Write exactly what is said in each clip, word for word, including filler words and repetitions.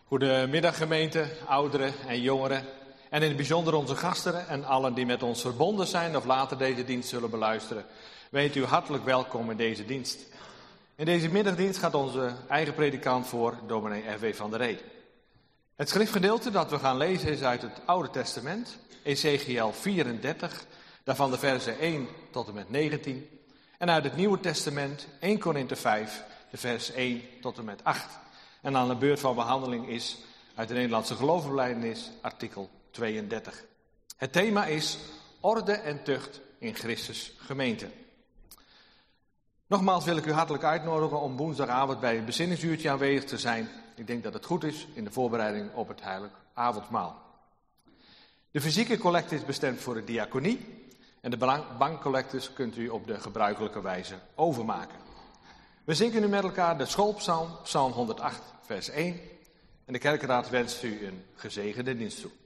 Goedemiddag gemeente, ouderen en jongeren en in het bijzonder onze gasten en allen die met ons verbonden zijn of later deze dienst zullen beluisteren. Weet u hartelijk welkom in deze dienst. In deze middagdienst gaat onze eigen predikant voor, dominee R W van der Ree. Het schriftgedeelte dat we gaan lezen is uit het Oude Testament, Ezechiël vierendertig, daarvan de versen één tot en met negentien. En uit het Nieuwe Testament, Eerste Korinthe vijf, de vers één tot en met acht. En aan de beurt van behandeling is uit de Nederlandse geloofsbelijdenis artikel tweeëndertig. Het thema is orde en tucht in Christus gemeente. Nogmaals wil ik u hartelijk uitnodigen om woensdagavond bij het bezinningsuurtje aanwezig te zijn. Ik denk dat het goed is in de voorbereiding op het heilig avondmaal. De fysieke collecte is bestemd voor de diaconie en de bankcollectes kunt u op de gebruikelijke wijze overmaken. We zingen nu met elkaar de schoolpsalm, psalm honderdacht, vers één. En de kerkenraad wenst u een gezegende dienst toe.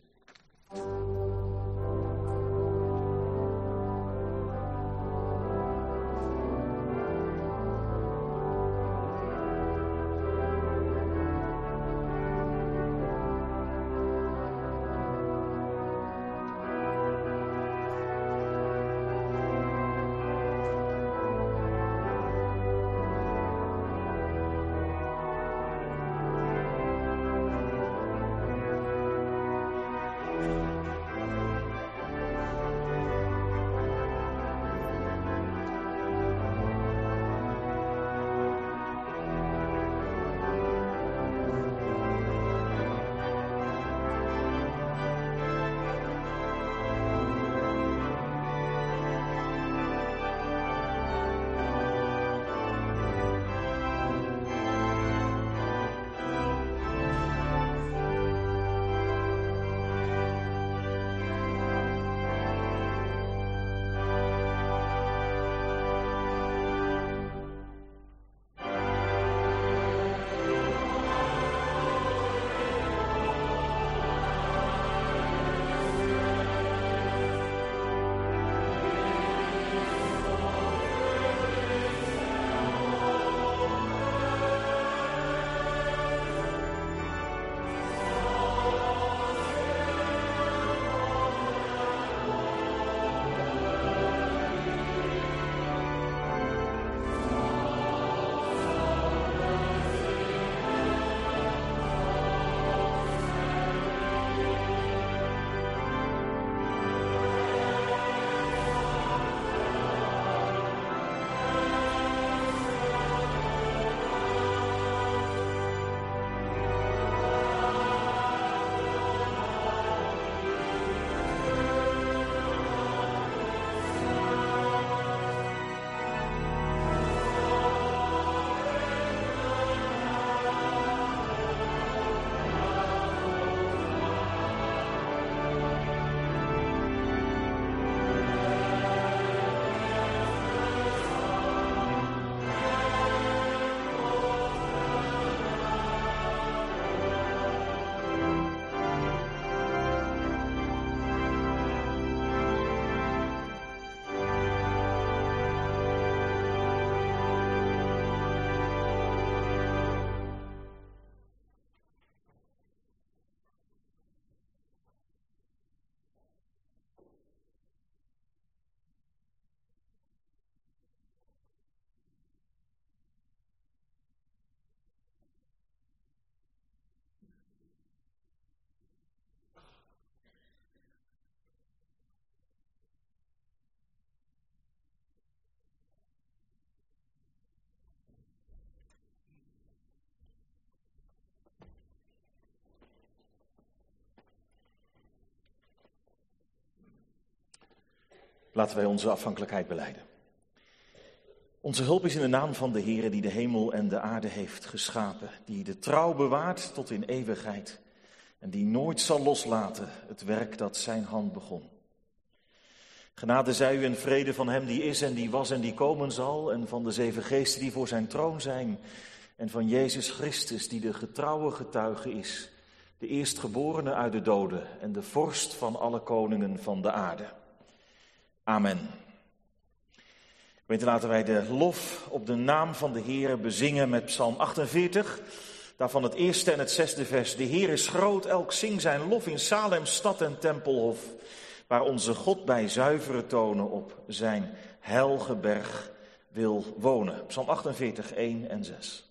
Laten wij onze afhankelijkheid belijden. Onze hulp is in de naam van de Heere die de hemel en de aarde heeft geschapen, die de trouw bewaart tot in eeuwigheid en die nooit zal loslaten het werk dat zijn hand begon. Genade zij u en vrede van hem die is en die was en die komen zal en van de zeven geesten die voor zijn troon zijn en van Jezus Christus die de getrouwe getuige is, de eerstgeborene uit de doden en de vorst van alle koningen van de aarde. Amen. Gemeente, laten wij de lof op de naam van de Heere bezingen met Psalm achtenveertig, Daarvan het eerste en het zesde vers. De Heer is groot, elk zing zijn lof in Salem, stad en tempelhof. Waar onze God bij zuivere tonen op zijn heilige berg wil wonen. Psalm achtenveertig, één en zes.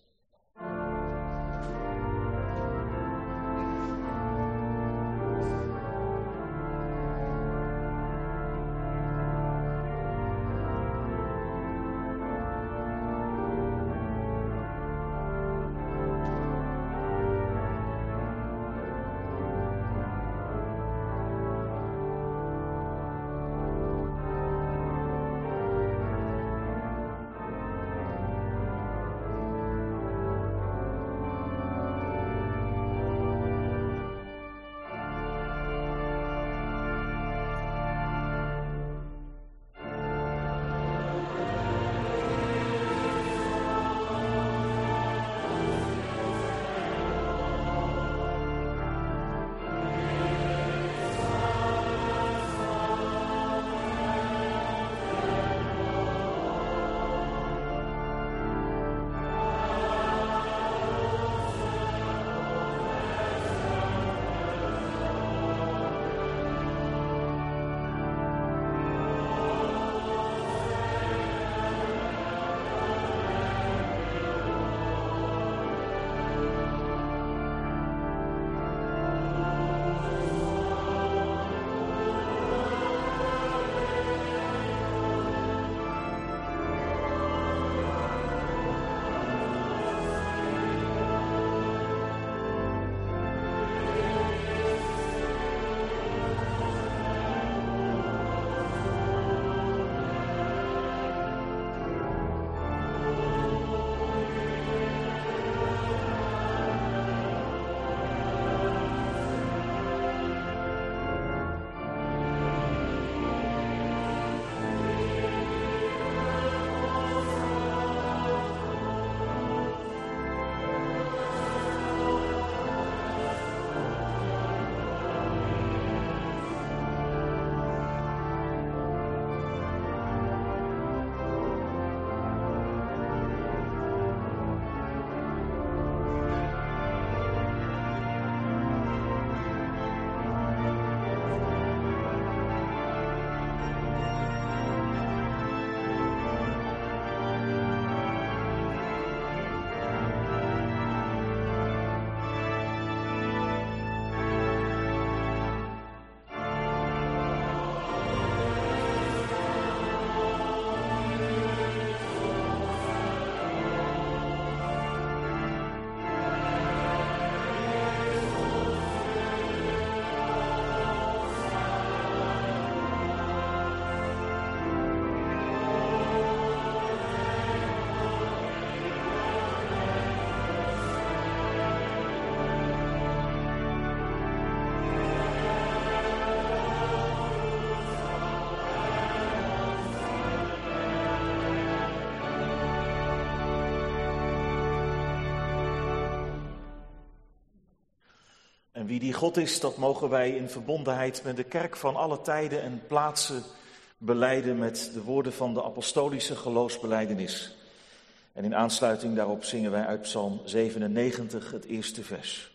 En wie die God is, dat mogen wij in verbondenheid met de kerk van alle tijden en plaatsen belijden met de woorden van de apostolische geloofsbelijdenis. En in aansluiting daarop zingen wij uit Psalm zevenennegentig het eerste vers.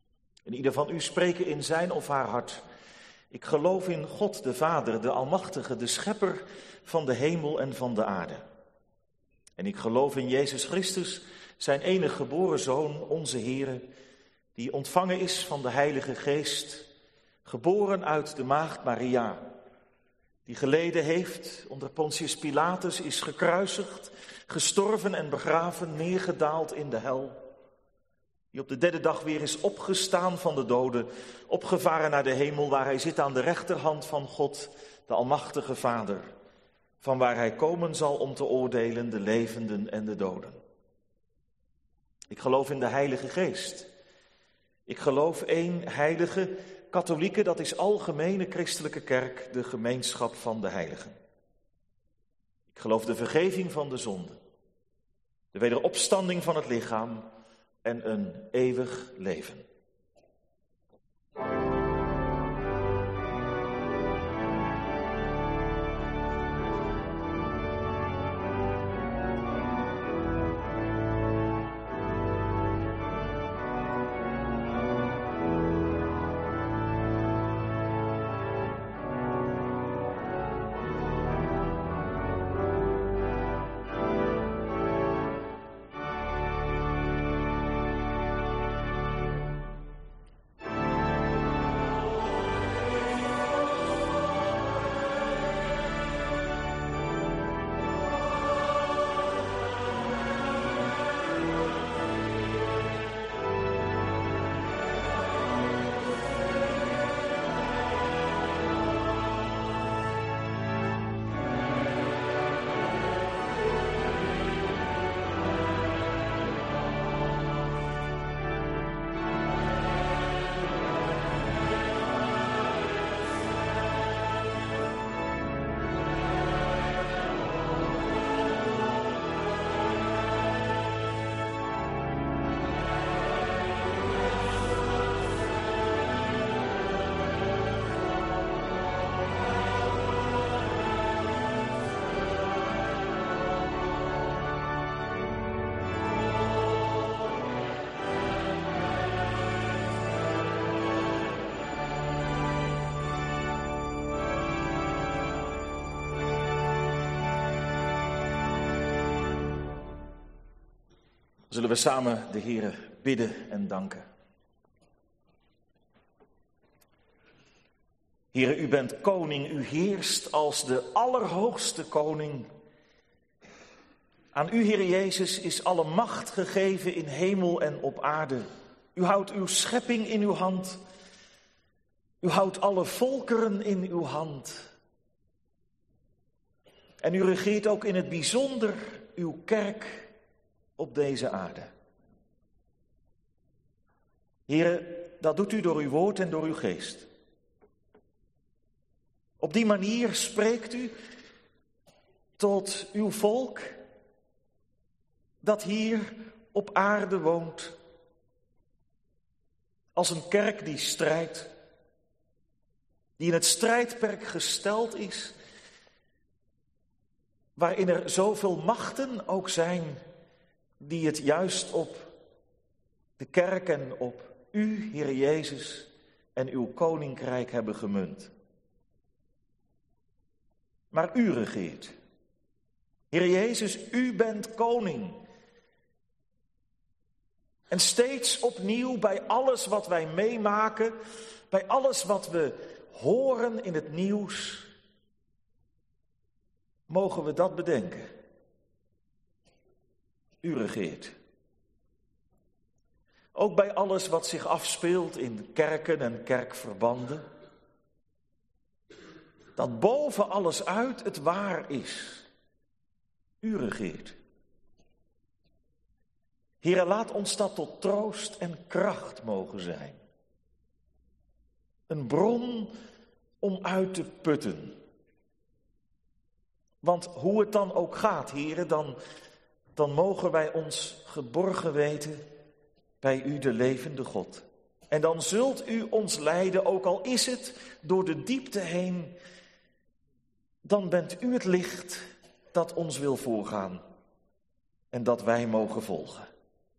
En ieder van u spreken in zijn of haar hart: ik geloof in God de Vader, de Almachtige, de Schepper van de hemel en van de aarde. En ik geloof in Jezus Christus, zijn enige geboren Zoon, onze Heere, die ontvangen is van de Heilige Geest, geboren uit de maagd Maria, die geleden heeft onder Pontius Pilatus, is gekruisigd, gestorven en begraven, neergedaald in de hel, die op de derde dag weer is opgestaan van de doden, opgevaren naar de hemel, waar hij zit aan de rechterhand van God, de Almachtige Vader, van waar hij komen zal om te oordelen de levenden en de doden. Ik geloof in de Heilige Geest. Ik geloof één heilige, katholieke, dat is algemene christelijke kerk, de gemeenschap van de heiligen. Ik geloof de vergeving van de zonde, de wederopstanding van het lichaam en een eeuwig leven. Zullen we samen de Heere bidden en danken. Heere, u bent koning, u heerst als de allerhoogste koning. Aan u, Heere Jezus, is alle macht gegeven in hemel en op aarde. U houdt uw schepping in uw hand. U houdt alle volkeren in uw hand. En u regeert ook in het bijzonder uw kerk op deze aarde. Heere, dat doet u door uw woord en door uw geest. Op die manier spreekt u tot uw volk dat hier op aarde woont. Als een kerk die strijdt, die in het strijdperk gesteld is, waarin er zoveel machten ook zijn die het juist op de kerk en op u, Heere Jezus, en uw koninkrijk hebben gemunt. Maar u regeert. Heere Jezus, u bent koning. En steeds opnieuw bij alles wat wij meemaken, bij alles wat we horen in het nieuws, mogen we dat bedenken. U regeert. Ook bij alles wat zich afspeelt in kerken en kerkverbanden. Dat boven alles uit het waar is. U regeert. Heere, laat ons dat tot troost en kracht mogen zijn. Een bron om uit te putten. Want hoe het dan ook gaat, Heere, dan, dan mogen wij ons geborgen weten bij u, de levende God. En dan zult u ons leiden, ook al is het door de diepte heen. Dan bent u het licht dat ons wil voorgaan en dat wij mogen volgen.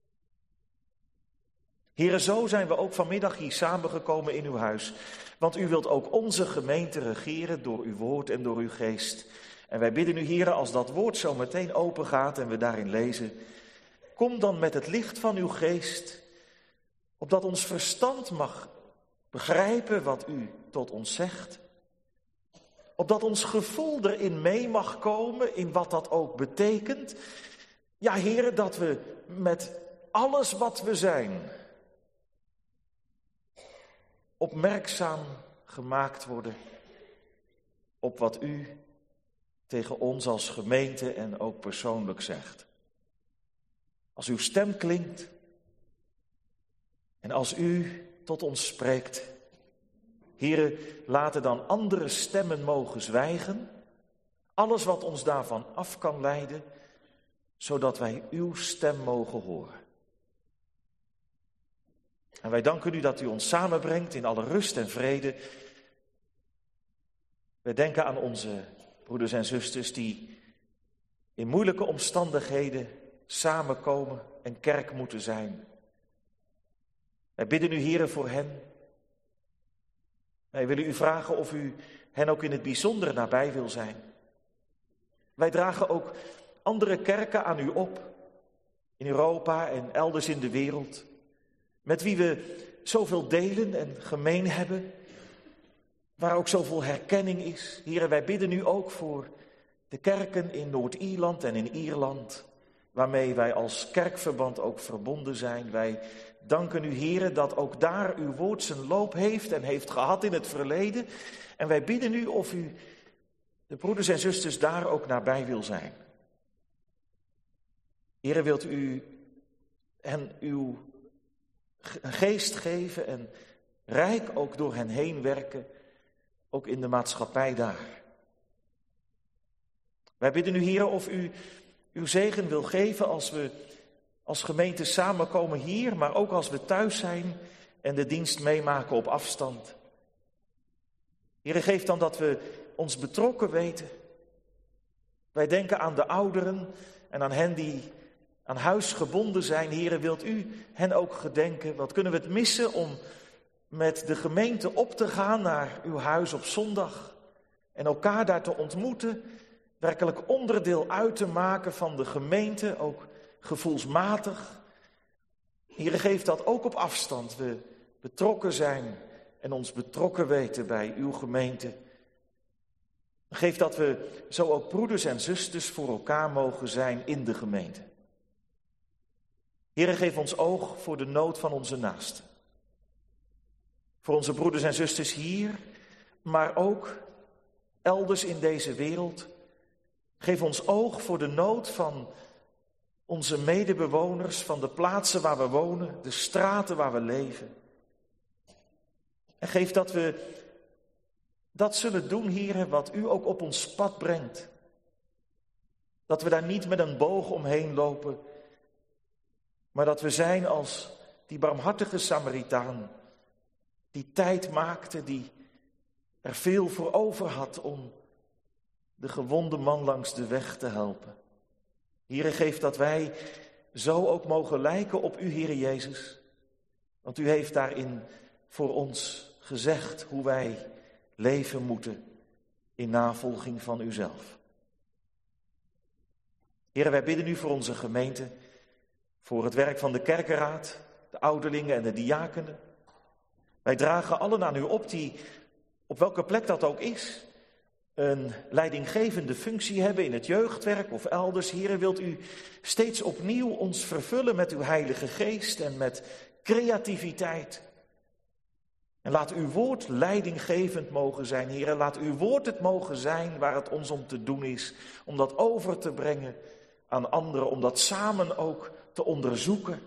Heere, zo zijn we ook vanmiddag hier samengekomen in uw huis. Want u wilt ook onze gemeente regeren door uw woord en door uw geest. En wij bidden u, Heere, als dat woord zo meteen open gaat en we daarin lezen, kom dan met het licht van uw geest, opdat ons verstand mag begrijpen wat u tot ons zegt. Opdat ons gevoel erin mee mag komen, in wat dat ook betekent. Ja, Heere, dat we met alles wat we zijn opmerkzaam gemaakt worden op wat u tegen ons als gemeente en ook persoonlijk zegt. Als uw stem klinkt en als u tot ons spreekt, Heere, laten dan andere stemmen mogen zwijgen, alles wat ons daarvan af kan leiden, zodat wij uw stem mogen horen. En wij danken u dat u ons samenbrengt in alle rust en vrede. Wij denken aan onze broeders en zusters die in moeilijke omstandigheden samenkomen en kerk moeten zijn. Wij bidden u, Heere, voor hen. Wij willen u vragen of u hen ook in het bijzonder nabij wil zijn. Wij dragen ook andere kerken aan u op, in Europa en elders in de wereld, met wie we zoveel delen en gemeen hebben, waar ook zoveel herkenning is. Heere, wij bidden u ook voor de kerken in Noord-Ierland en in Ierland, waarmee wij als kerkverband ook verbonden zijn. Wij danken u, Heere, dat ook daar uw woord zijn loop heeft en heeft gehad in het verleden. En wij bidden u of u de broeders en zusters daar ook nabij wil zijn. Heere, wilt u hen uw geest geven en rijk ook door hen heen werken, ook in de maatschappij daar. Wij bidden u, Heere, of u uw zegen wil geven als we als gemeente samenkomen hier, maar ook als we thuis zijn en de dienst meemaken op afstand. Heere, geef dan dat we ons betrokken weten. Wij denken aan de ouderen en aan hen die aan huis gebonden zijn. Heere, wilt u hen ook gedenken? Wat kunnen we het missen om met de gemeente op te gaan naar uw huis op zondag en elkaar daar te ontmoeten, werkelijk onderdeel uit te maken van de gemeente, ook gevoelsmatig, Heere, geef dat ook op afstand we betrokken zijn en ons betrokken weten bij uw gemeente. Geef dat we zo ook broeders en zusters voor elkaar mogen zijn in de gemeente. Heere, geef ons oog voor de nood van onze naasten. Voor onze broeders en zusters hier, maar ook elders in deze wereld. Geef ons oog voor de nood van onze medebewoners, van de plaatsen waar we wonen, de straten waar we leven. En geef dat we dat zullen doen, Heere, wat u ook op ons pad brengt. Dat we daar niet met een boog omheen lopen, maar dat we zijn als die barmhartige Samaritaan, die tijd maakte, die er veel voor over had om de gewonde man langs de weg te helpen. Heere, geef dat wij zo ook mogen lijken op u, Heere Jezus. Want u heeft daarin voor ons gezegd hoe wij leven moeten in navolging van uzelf. Heere, wij bidden u voor onze gemeente, voor het werk van de kerkenraad, de ouderlingen en de diakenen. Wij dragen allen aan u op die, op welke plek dat ook is, een leidinggevende functie hebben in het jeugdwerk of elders. Heere, wilt u steeds opnieuw ons vervullen met uw Heilige Geest en met creativiteit. En laat uw woord leidinggevend mogen zijn, Heere. Laat uw woord het mogen zijn waar het ons om te doen is, om dat over te brengen aan anderen, om dat samen ook te onderzoeken.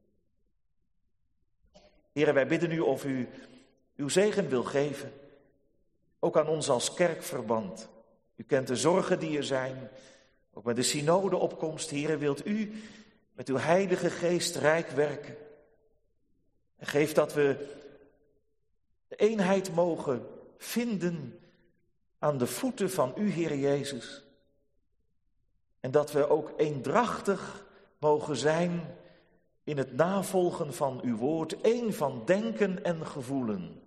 Heere, wij bidden u of u uw zegen wil geven, ook aan ons als kerkverband. U kent de zorgen die er zijn, ook met de synodeopkomst. Heere, wilt u met uw Heilige Geest rijk werken. En geef dat we de eenheid mogen vinden aan de voeten van u, Heer Jezus. En dat we ook eendrachtig mogen zijn in het navolgen van uw woord, één van denken en gevoelen.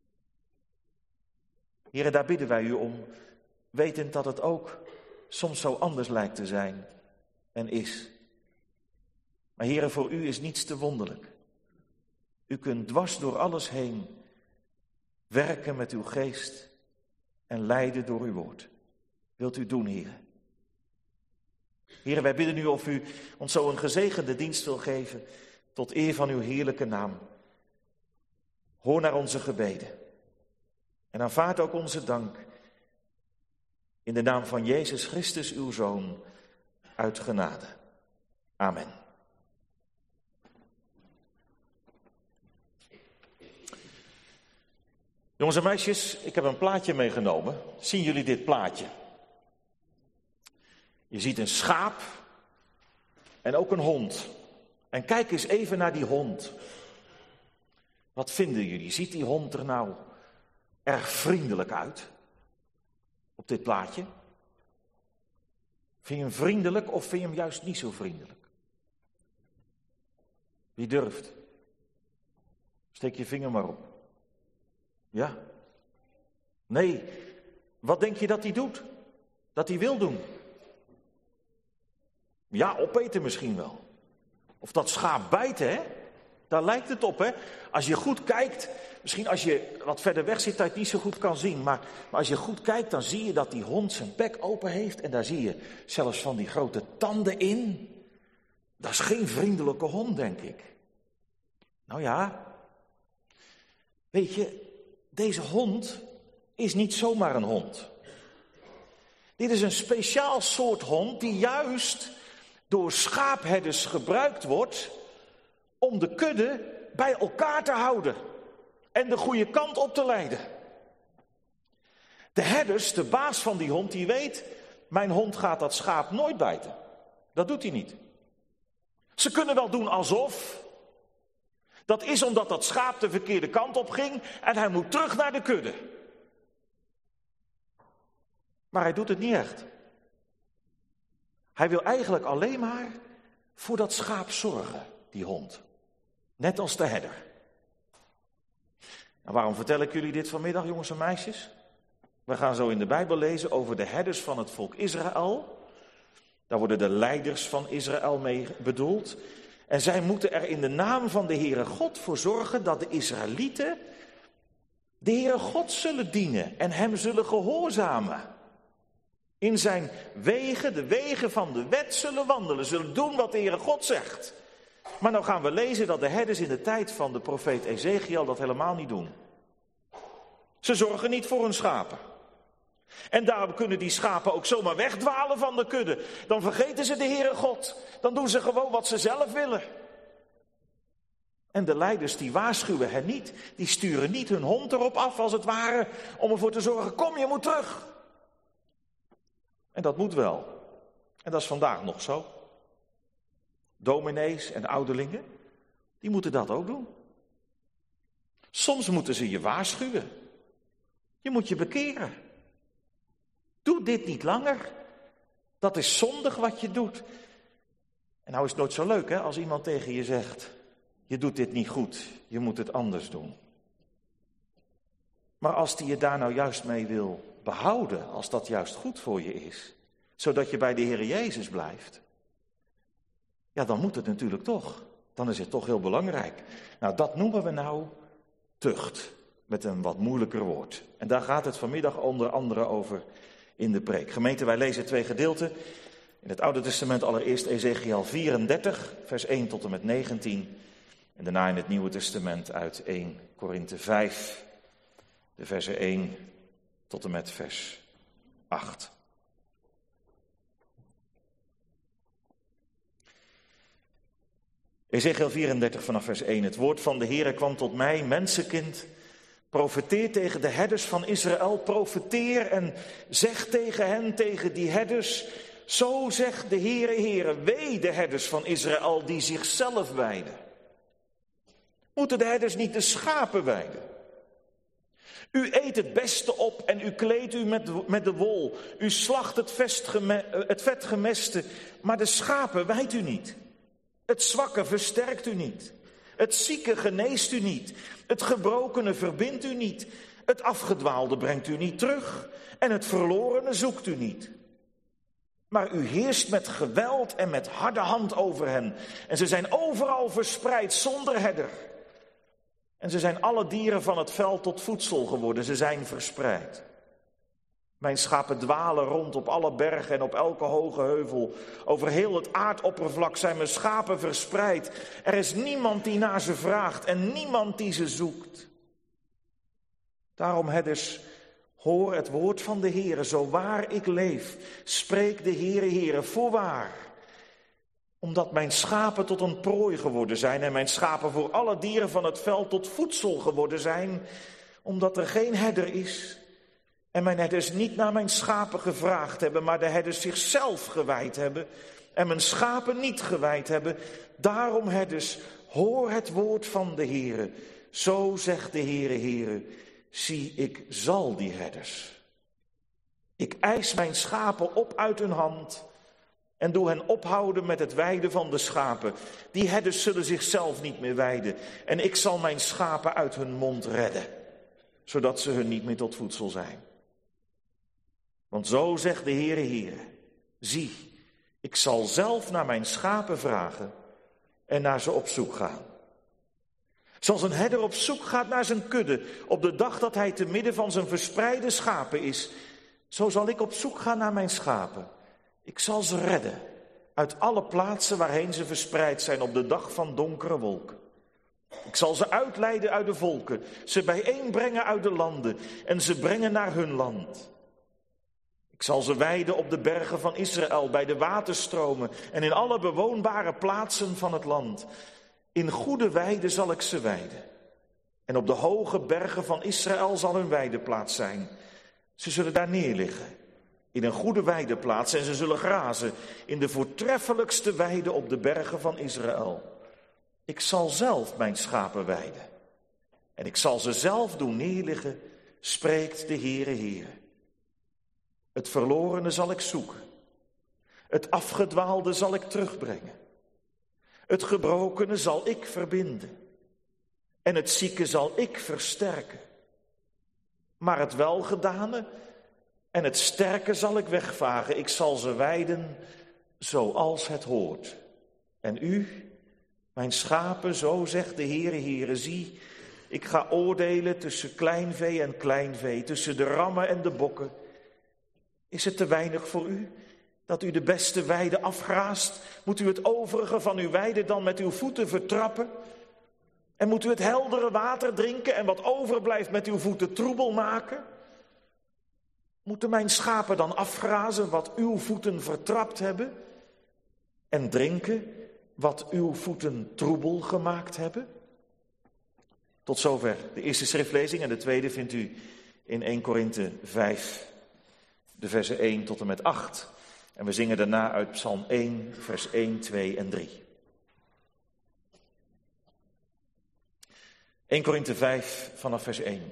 Heere, daar bidden wij u om, wetend dat het ook soms zo anders lijkt te zijn en is. Maar Heere, voor u is niets te wonderlijk. U kunt dwars door alles heen werken met uw geest en leiden door uw woord. Wilt u doen, Heere? Heere, wij bidden u of u ons zo een gezegende dienst wil geven tot eer van uw heerlijke naam. Hoor naar onze gebeden en aanvaard ook onze dank in de naam van Jezus Christus, uw Zoon, uit genade. Amen. Jongens en meisjes, ik heb een plaatje meegenomen. Zien jullie dit plaatje? Je ziet een schaap en ook een hond. En kijk eens even naar die hond. Wat vinden jullie? Ziet die hond er nou erg vriendelijk uit? Op dit plaatje? Vind je hem vriendelijk of vind je hem juist niet zo vriendelijk? Wie durft? Steek je vinger maar op. Ja? Nee. Wat denk je dat hij doet? Dat hij wil doen? Ja, opeten misschien wel. Of dat schaap bijten, hè? Daar lijkt het op, hè? Als je goed kijkt, misschien als je wat verder weg zit, dat je het niet zo goed kan zien. Maar, maar als je goed kijkt, dan zie je dat die hond zijn bek open heeft. En daar zie je zelfs van die grote tanden in. Dat is geen vriendelijke hond, denk ik. Nou ja. Weet je, deze hond is niet zomaar een hond. Dit is een speciaal soort hond die juist door schaapherders gebruikt wordt om de kudde bij elkaar te houden en de goede kant op te leiden. De herders, de baas van die hond, die weet, mijn hond gaat dat schaap nooit bijten. Dat doet hij niet. Ze kunnen wel doen alsof. Dat is omdat dat schaap de verkeerde kant op ging en hij moet terug naar de kudde. Maar hij doet het niet echt. Hij wil eigenlijk alleen maar voor dat schaap zorgen, die hond. Net als de herder. En waarom vertel ik jullie dit vanmiddag, jongens en meisjes? We gaan zo in de Bijbel lezen over de herders van het volk Israël. Daar worden de leiders van Israël mee bedoeld. En zij moeten er in de naam van de Heere God voor zorgen dat de Israëlieten de Heere God zullen dienen en hem zullen gehoorzamen. In zijn wegen, de wegen van de wet zullen wandelen, zullen doen wat de Heere God zegt. Maar nou gaan we lezen dat de herders in de tijd van de profeet Ezechiel dat helemaal niet doen. Ze zorgen niet voor hun schapen. En daarom kunnen die schapen ook zomaar wegdwalen van de kudde. Dan vergeten ze de Heere God. Dan doen ze gewoon wat ze zelf willen. En de leiders die waarschuwen hen niet. Die sturen niet hun hond erop af als het ware. Om ervoor te zorgen, kom je moet terug. En dat moet wel. En dat is vandaag nog zo. Dominees en ouderlingen, die moeten dat ook doen. Soms moeten ze je waarschuwen. Je moet je bekeren. Doe dit niet langer. Dat is zondig wat je doet. En nou is het nooit zo leuk hè, als iemand tegen je zegt, je doet dit niet goed, je moet het anders doen. Maar als die je daar nou juist mee wil behouden, als dat juist goed voor je is, zodat je bij de Heer Jezus blijft, ja, dan moet het natuurlijk toch. Dan is het toch heel belangrijk. Nou, dat noemen we nou tucht, met een wat moeilijker woord. En daar gaat het vanmiddag onder andere over in de preek. Gemeente, wij lezen twee gedeelten. In het Oude Testament allereerst Ezechiel vierendertig, vers één tot en met negentien. En daarna in het Nieuwe Testament uit eerste Korinthe vijf, de versen één tot en met vers acht. Ezechiel vierendertig vanaf vers één. Het woord van de Heere kwam tot mij, mensenkind. Profeteer tegen de herders van Israël, profeteer en zeg tegen hen, tegen die herders. Zo zegt de Heere, Heere, wee de herders van Israël die zichzelf wijden. Moeten de herders niet de schapen wijden? U eet het beste op en u kleedt u met, met de wol. U slacht het, vestgeme, het vetgemeste, maar de schapen wijdt u niet. Het zwakke versterkt u niet. Het zieke geneest u niet. Het gebrokene verbindt u niet. Het afgedwaalde brengt u niet terug. En het verlorene zoekt u niet. Maar u heerst met geweld en met harde hand over hen. En ze zijn overal verspreid zonder herder. En ze zijn alle dieren van het veld tot voedsel geworden. Ze zijn verspreid. Mijn schapen dwalen rond op alle bergen en op elke hoge heuvel. Over heel het aardoppervlak zijn mijn schapen verspreid. Er is niemand die naar ze vraagt en niemand die ze zoekt. Daarom, herders, hoor het woord van de Heere, zo waar ik leef. Spreek de Heere, Heere, voorwaar. Omdat mijn schapen tot een prooi geworden zijn en mijn schapen voor alle dieren van het veld tot voedsel geworden zijn. Omdat er geen herder is. En mijn herders niet naar mijn schapen gevraagd hebben, maar de herders zichzelf gewijd hebben. En mijn schapen niet gewijd hebben. Daarom, herders, hoor het woord van de Heere. Zo zegt de Heere, Heere, zie, ik zal die herders. Ik eis mijn schapen op uit hun hand en doe hen ophouden met het weiden van de schapen. Die herders zullen zichzelf niet meer weiden. En ik zal mijn schapen uit hun mond redden, zodat ze hun niet meer tot voedsel zijn. Want zo zegt de Heere, Heere, zie, ik zal zelf naar mijn schapen vragen en naar ze op zoek gaan. Zoals een herder op zoek gaat naar zijn kudde op de dag dat hij te midden van zijn verspreide schapen is, zo zal ik op zoek gaan naar mijn schapen. Ik zal ze redden uit alle plaatsen waarheen ze verspreid zijn op de dag van donkere wolken. Ik zal ze uitleiden uit de volken, ze bijeenbrengen uit de landen en ze brengen naar hun land. Ik zal ze weiden op de bergen van Israël, bij de waterstromen en in alle bewoonbare plaatsen van het land. In goede weiden zal ik ze weiden. En op de hoge bergen van Israël zal hun weideplaats zijn. Ze zullen daar neerliggen, in een goede weideplaats, en ze zullen grazen in de voortreffelijkste weide op de bergen van Israël. Ik zal zelf mijn schapen weiden. En ik zal ze zelf doen neerliggen, spreekt de Heere, Heere. Het verlorene zal ik zoeken. Het afgedwaalde zal ik terugbrengen. Het gebrokene zal ik verbinden. En het zieke zal ik versterken. Maar het welgedane en het sterke zal ik wegvagen. Ik zal ze weiden zoals het hoort. En u, Mijn schapen, zo zegt de Heere, Heere, zie, ik ga oordelen tussen kleinvee en kleinvee, tussen de rammen en de bokken. Is het te weinig voor u dat u de beste weide afgraast? Moet u het overige van uw weide dan met uw voeten vertrappen? En moet u het heldere water drinken en wat overblijft met uw voeten troebel maken? Moeten mijn schapen dan afgrazen wat uw voeten vertrapt hebben? En drinken wat uw voeten troebel gemaakt hebben? Tot zover de eerste schriftlezing en de tweede vindt u in eerste Korinthe vijf, de versen één tot en met acht. En we zingen daarna uit Psalm één, vers één, twee en drie. eerste Korinthe vijf vanaf vers één.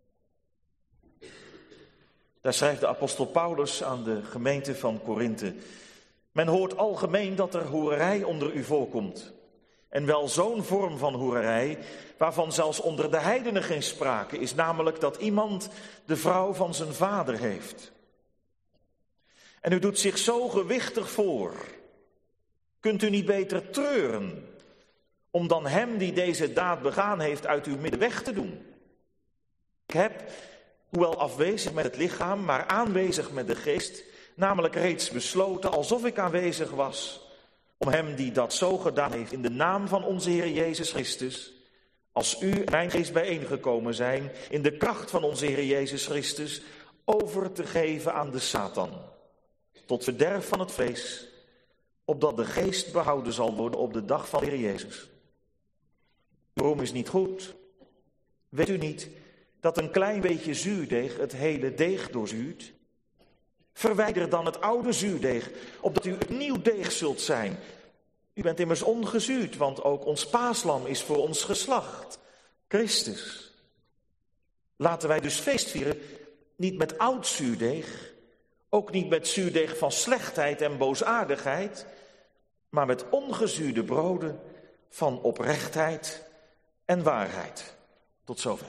Daar schrijft de apostel Paulus aan de gemeente van Korinthe: men hoort algemeen dat er hoererij onder u voorkomt. En wel zo'n vorm van hoererij, waarvan zelfs onder de heidenen geen sprake is, namelijk dat iemand de vrouw van zijn vader heeft. En u doet zich zo gewichtig voor. Kunt u niet beter treuren, om dan hem die deze daad begaan heeft uit uw midden weg te doen? Ik heb, hoewel afwezig met het lichaam, maar aanwezig met de geest, namelijk reeds besloten, alsof ik aanwezig was, om hem die dat zo gedaan heeft, in de naam van onze Heer Jezus Christus, als u en mijn geest bijeengekomen zijn, in de kracht van onze Heer Jezus Christus, over te geven aan de Satan, tot verderf van het vlees, opdat de geest behouden zal worden op de dag van de Heer Jezus. Uw roem is niet goed. Weet u niet dat een klein beetje zuurdeeg het hele deeg doorzuurt? Verwijder dan het oude zuurdeeg, opdat u het nieuw deeg zult zijn. U bent immers ongezuurd, want ook ons paaslam is voor ons geslacht, Christus. Laten wij dus feest vieren, niet met oud zuurdeeg, ook niet met zuurdeeg van slechtheid en boosaardigheid, maar met ongezuurde broden van oprechtheid en waarheid. Tot zover.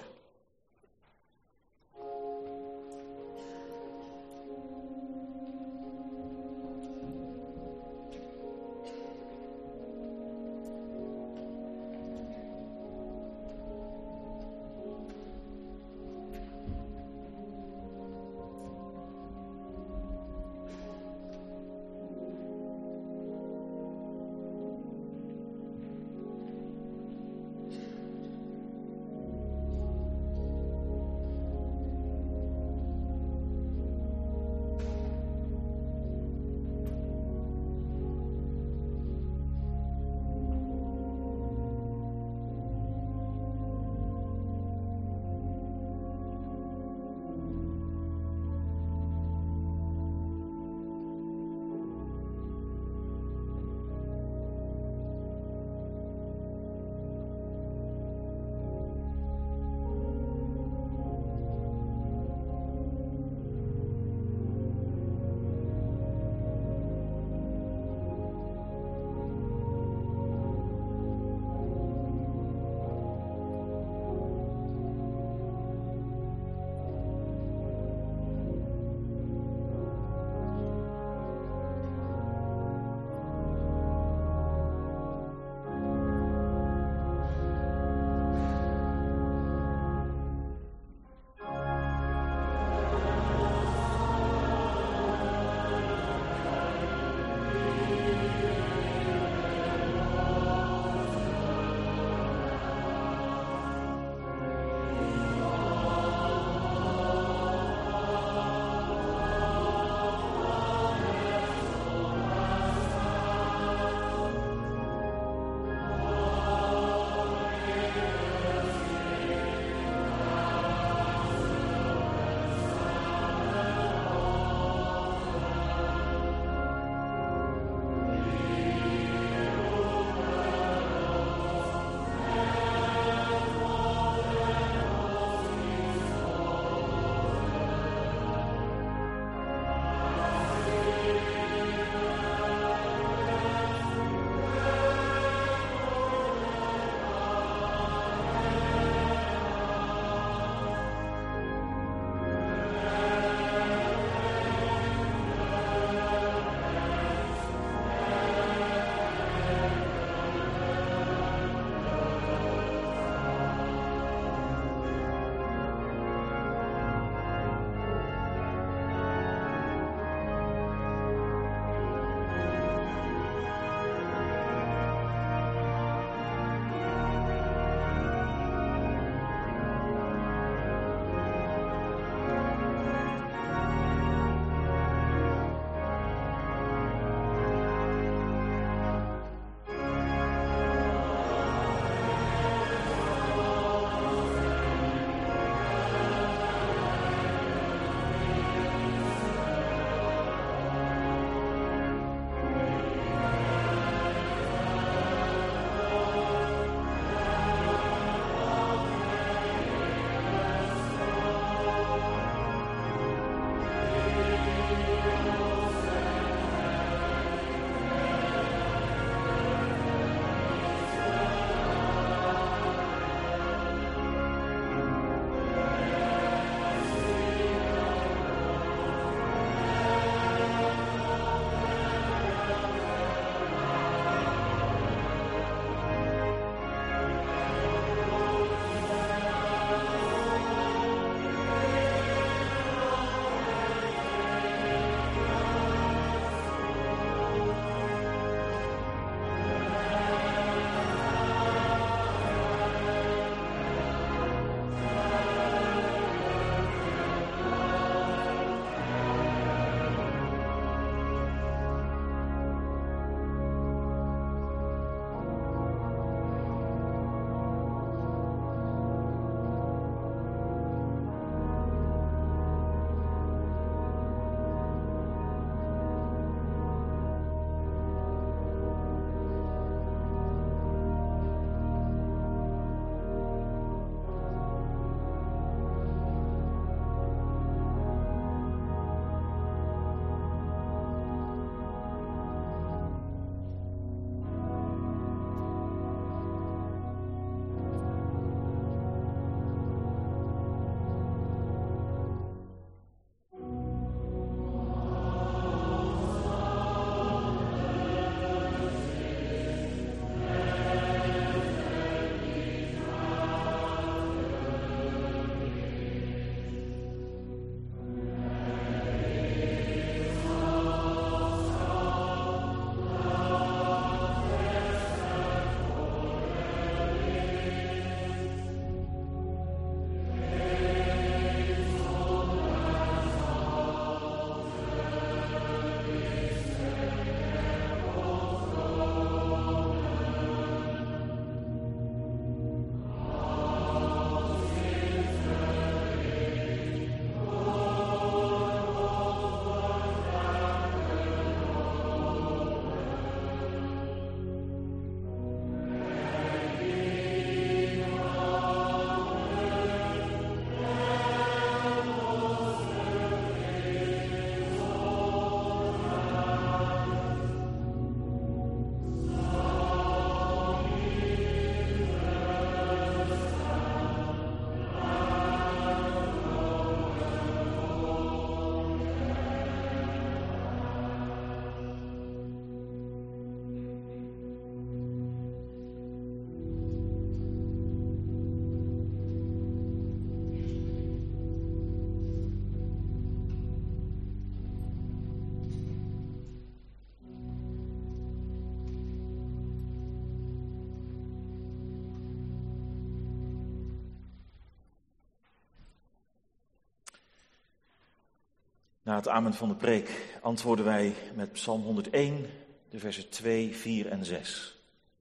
Na het amen van de preek antwoorden wij met Psalm honderdéén, de versen twee, vier en zes.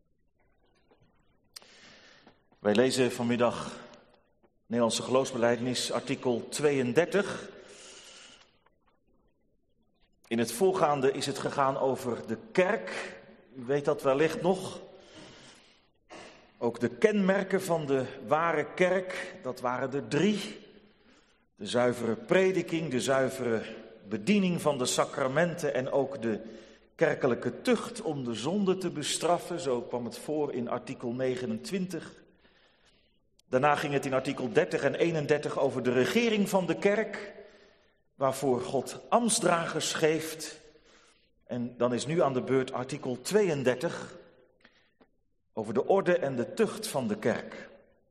Wij lezen vanmiddag Nederlandse Geloofsbelijdenis, artikel tweeëndertig. In het voorgaande is het gegaan over de kerk. U weet dat wellicht nog. Ook de kenmerken van de ware kerk, dat waren er drie. De zuivere prediking, de zuivere bediening van de sacramenten en ook de kerkelijke tucht om de zonde te bestraffen. Zo kwam het voor in artikel negenentwintig. Daarna ging het in artikel dertig en eenendertig over de regering van de kerk, waarvoor God ambtsdragers geeft. En dan is nu aan de beurt artikel tweeëndertig over de orde en de tucht van de kerk.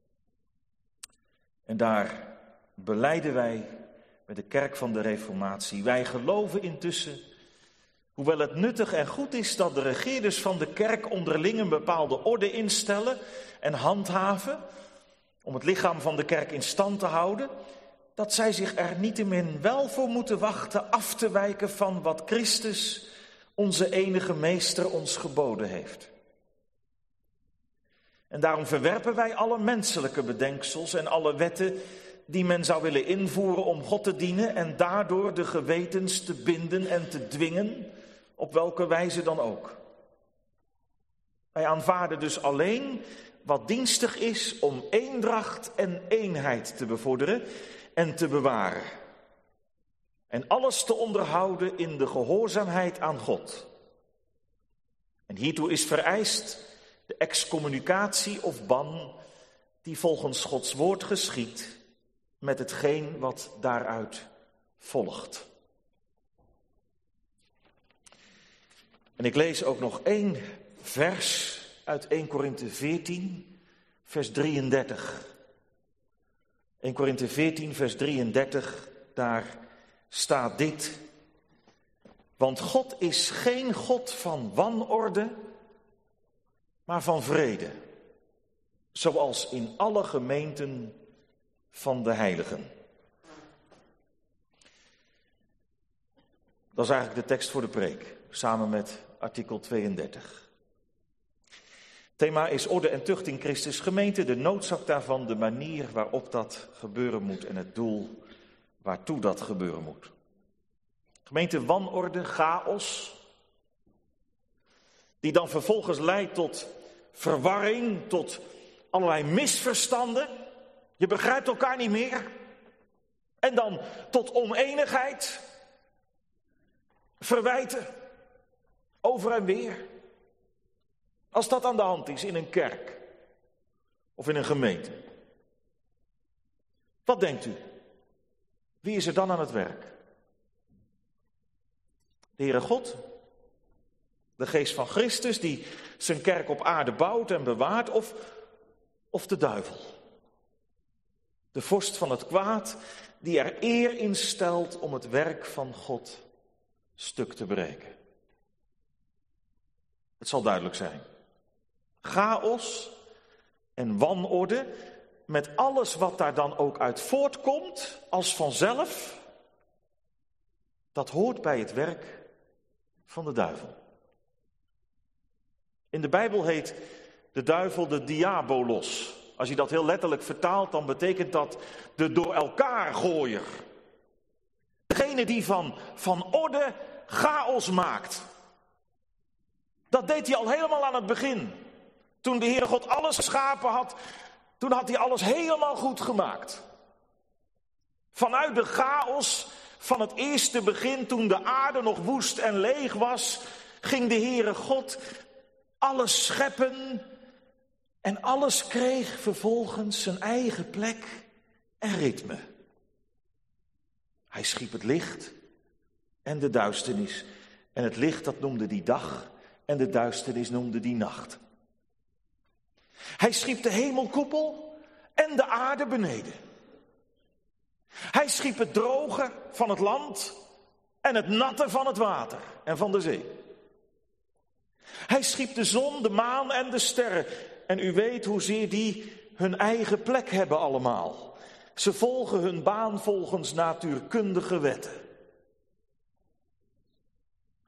En daar belijden wij bij de kerk van de Reformatie. Wij geloven intussen, hoewel het nuttig en goed is dat de regeerders van de kerk onderling een bepaalde orde instellen en handhaven, om het lichaam van de kerk in stand te houden, dat zij zich er niettemin wel voor moeten wachten af te wijken van wat Christus, onze enige meester, ons geboden heeft. En daarom verwerpen wij alle menselijke bedenksels en alle wetten die men zou willen invoeren om God te dienen en daardoor de gewetens te binden en te dwingen, op welke wijze dan ook. Wij aanvaarden dus alleen wat dienstig is om eendracht en eenheid te bevorderen en te bewaren. En alles te onderhouden in de gehoorzaamheid aan God. En hiertoe is vereist de excommunicatie of ban die volgens Gods woord geschiedt met hetgeen wat daaruit volgt. En ik lees ook nog één vers uit eerste Korinthe veertien, vers drieëndertig. eerste Korinthe veertien, vers drieëndertig, daar staat dit. Want God is geen God van wanorde, maar van vrede. Zoals in alle gemeenten van de heiligen. Dat is eigenlijk de tekst voor de preek, samen met artikel tweeëndertig. Thema is orde en tucht in Christus gemeente, de noodzaak daarvan, de manier waarop dat gebeuren moet en het doel waartoe dat gebeuren moet. Gemeente wanorde, chaos, die dan vervolgens leidt tot verwarring, tot allerlei misverstanden. Je begrijpt elkaar niet meer. En dan tot oneenigheid, verwijten, over en weer. Als dat aan de hand is in een kerk of in een gemeente. Wat denkt u? Wie is er dan aan het werk? De Heere God, de geest van Christus die zijn kerk op aarde bouwt en bewaart, of, of de duivel? De vorst van het kwaad die er eer in stelt om het werk van God stuk te breken. Het zal duidelijk zijn. Chaos en wanorde, met alles wat daar dan ook uit voortkomt, als vanzelf, dat hoort bij het werk van de duivel. In de Bijbel heet de duivel de diabolos. Als je dat heel letterlijk vertaalt, dan betekent dat de door elkaar gooier. Degene die van, van orde chaos maakt. Dat deed hij al helemaal aan het begin. Toen de Heere God alles geschapen had, toen had hij alles helemaal goed gemaakt. Vanuit de chaos van het eerste begin, toen de aarde nog woest en leeg was, ging de Heere God alles scheppen en alles kreeg vervolgens zijn eigen plek en ritme. Hij schiep het licht en de duisternis. En het licht, dat noemde die dag, en de duisternis noemde die nacht. Hij schiep de hemelkoepel en de aarde beneden. Hij schiep het droge van het land en het natte van het water en van de zee. Hij schiep de zon, de maan en de sterren. En u weet hoezeer die hun eigen plek hebben allemaal. Ze volgen hun baan volgens natuurkundige wetten.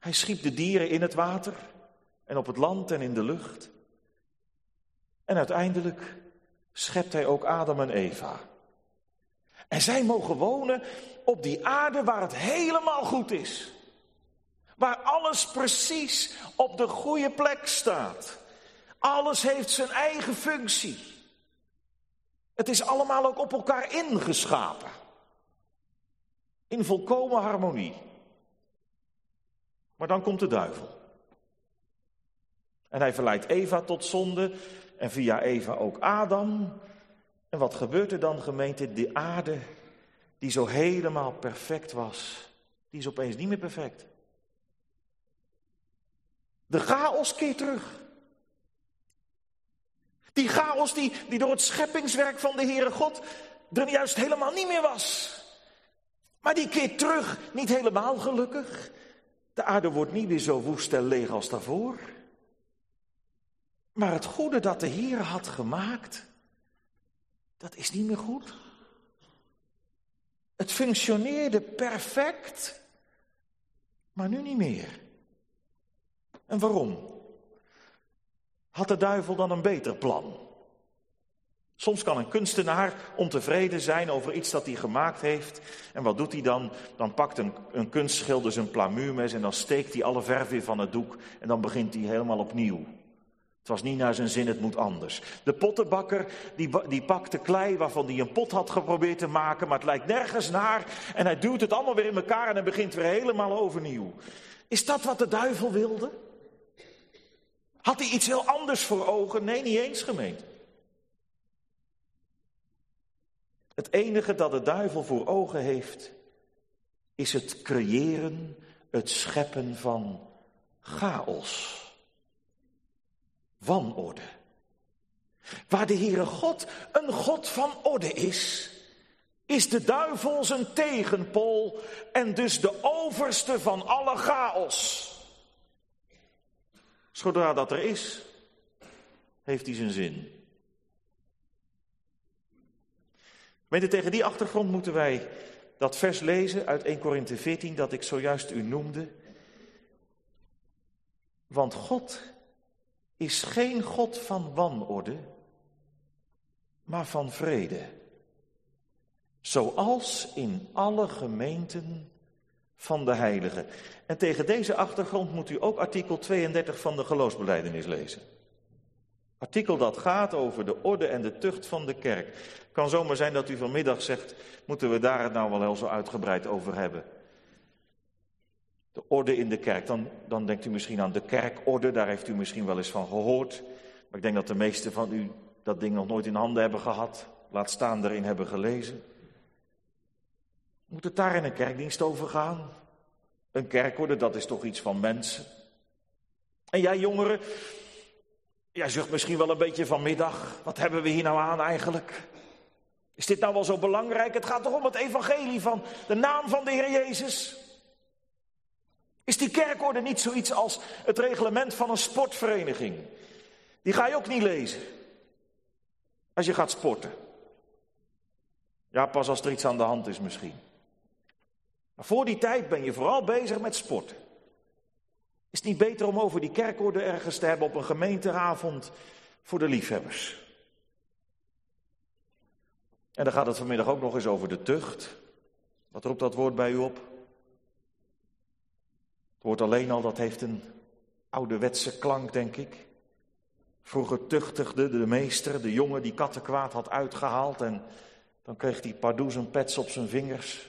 Hij schiep de dieren in het water en op het land en in de lucht. En uiteindelijk schept hij ook Adam en Eva. En zij mogen wonen op die aarde waar het helemaal goed is. Waar alles precies op de goede plek staat. Alles heeft zijn eigen functie. Het is allemaal ook op elkaar ingeschapen. In volkomen harmonie. Maar dan komt de duivel. En hij verleidt Eva tot zonde. En via Eva ook Adam. En wat gebeurt er dan, gemeente? De aarde die zo helemaal perfect was, die is opeens niet meer perfect. De chaos keert terug. Die chaos die, die door het scheppingswerk van de Heere God er juist helemaal niet meer was. Maar die keert terug, niet helemaal gelukkig. De aarde wordt niet meer zo woest en leeg als daarvoor. Maar het goede dat de Heer had gemaakt, dat is niet meer goed. Het functioneerde perfect, maar nu niet meer. En waarom? Had de duivel dan een beter plan? Soms kan een kunstenaar ontevreden zijn over iets dat hij gemaakt heeft. En wat doet hij dan? Dan pakt een, een kunstschilder zijn plamuurmes en dan steekt hij alle verf weer van het doek. En dan begint hij helemaal opnieuw. Het was niet naar zijn zin, het moet anders. De pottenbakker die, die pakt de klei waarvan hij een pot had geprobeerd te maken, maar het lijkt nergens naar. En hij duwt het allemaal weer in elkaar en hij begint weer helemaal overnieuw. Is dat wat de duivel wilde? Had hij iets heel anders voor ogen? Nee, niet eens, gemeente. Het enige dat de duivel voor ogen heeft, is het creëren, het scheppen van chaos. Wanorde. Waar de Heere God een God van orde is, is de duivel zijn tegenpool en dus de overste van alle chaos. Zodra dat er is, heeft hij zijn zin. Mede tegen die achtergrond moeten wij dat vers lezen uit Eerste Korinthe veertien dat ik zojuist u noemde. Want God is geen God van wanorde, maar van vrede. Zoals in alle gemeenten van de heiligen. En tegen deze achtergrond moet u ook artikel tweeëndertig van de geloofsbelijdenis lezen. Artikel dat gaat over de orde en de tucht van de kerk. Het kan zomaar zijn dat u vanmiddag zegt, moeten we daar het nou wel heel zo uitgebreid over hebben? De orde in de kerk, dan, dan denkt u misschien aan de kerkorde, daar heeft u misschien wel eens van gehoord. Maar ik denk dat de meesten van u dat ding nog nooit in handen hebben gehad, laat staan erin hebben gelezen. Moet het daar in een kerkdienst over gaan? Een kerkorde, dat is toch iets van mensen. En jij jongeren, jij zucht misschien wel een beetje vanmiddag, wat hebben we hier nou aan eigenlijk? Is dit nou wel zo belangrijk? Het gaat toch om het evangelie van de naam van de Heer Jezus? Is die kerkorde niet zoiets als het reglement van een sportvereniging? Die ga je ook niet lezen. Als je gaat sporten. Ja, pas als er iets aan de hand is misschien. Maar voor die tijd ben je vooral bezig met sporten. Is het niet beter om over die kerkorde ergens te hebben op een gemeenteavond voor de liefhebbers? En dan gaat het vanmiddag ook nog eens over de tucht. Wat roept dat woord bij u op? Het woord alleen al, dat heeft een ouderwetse klank, denk ik. Vroeger tuchtigde de meester de jongen die kattenkwaad had uitgehaald en dan kreeg hij pardoes een pets op zijn vingers.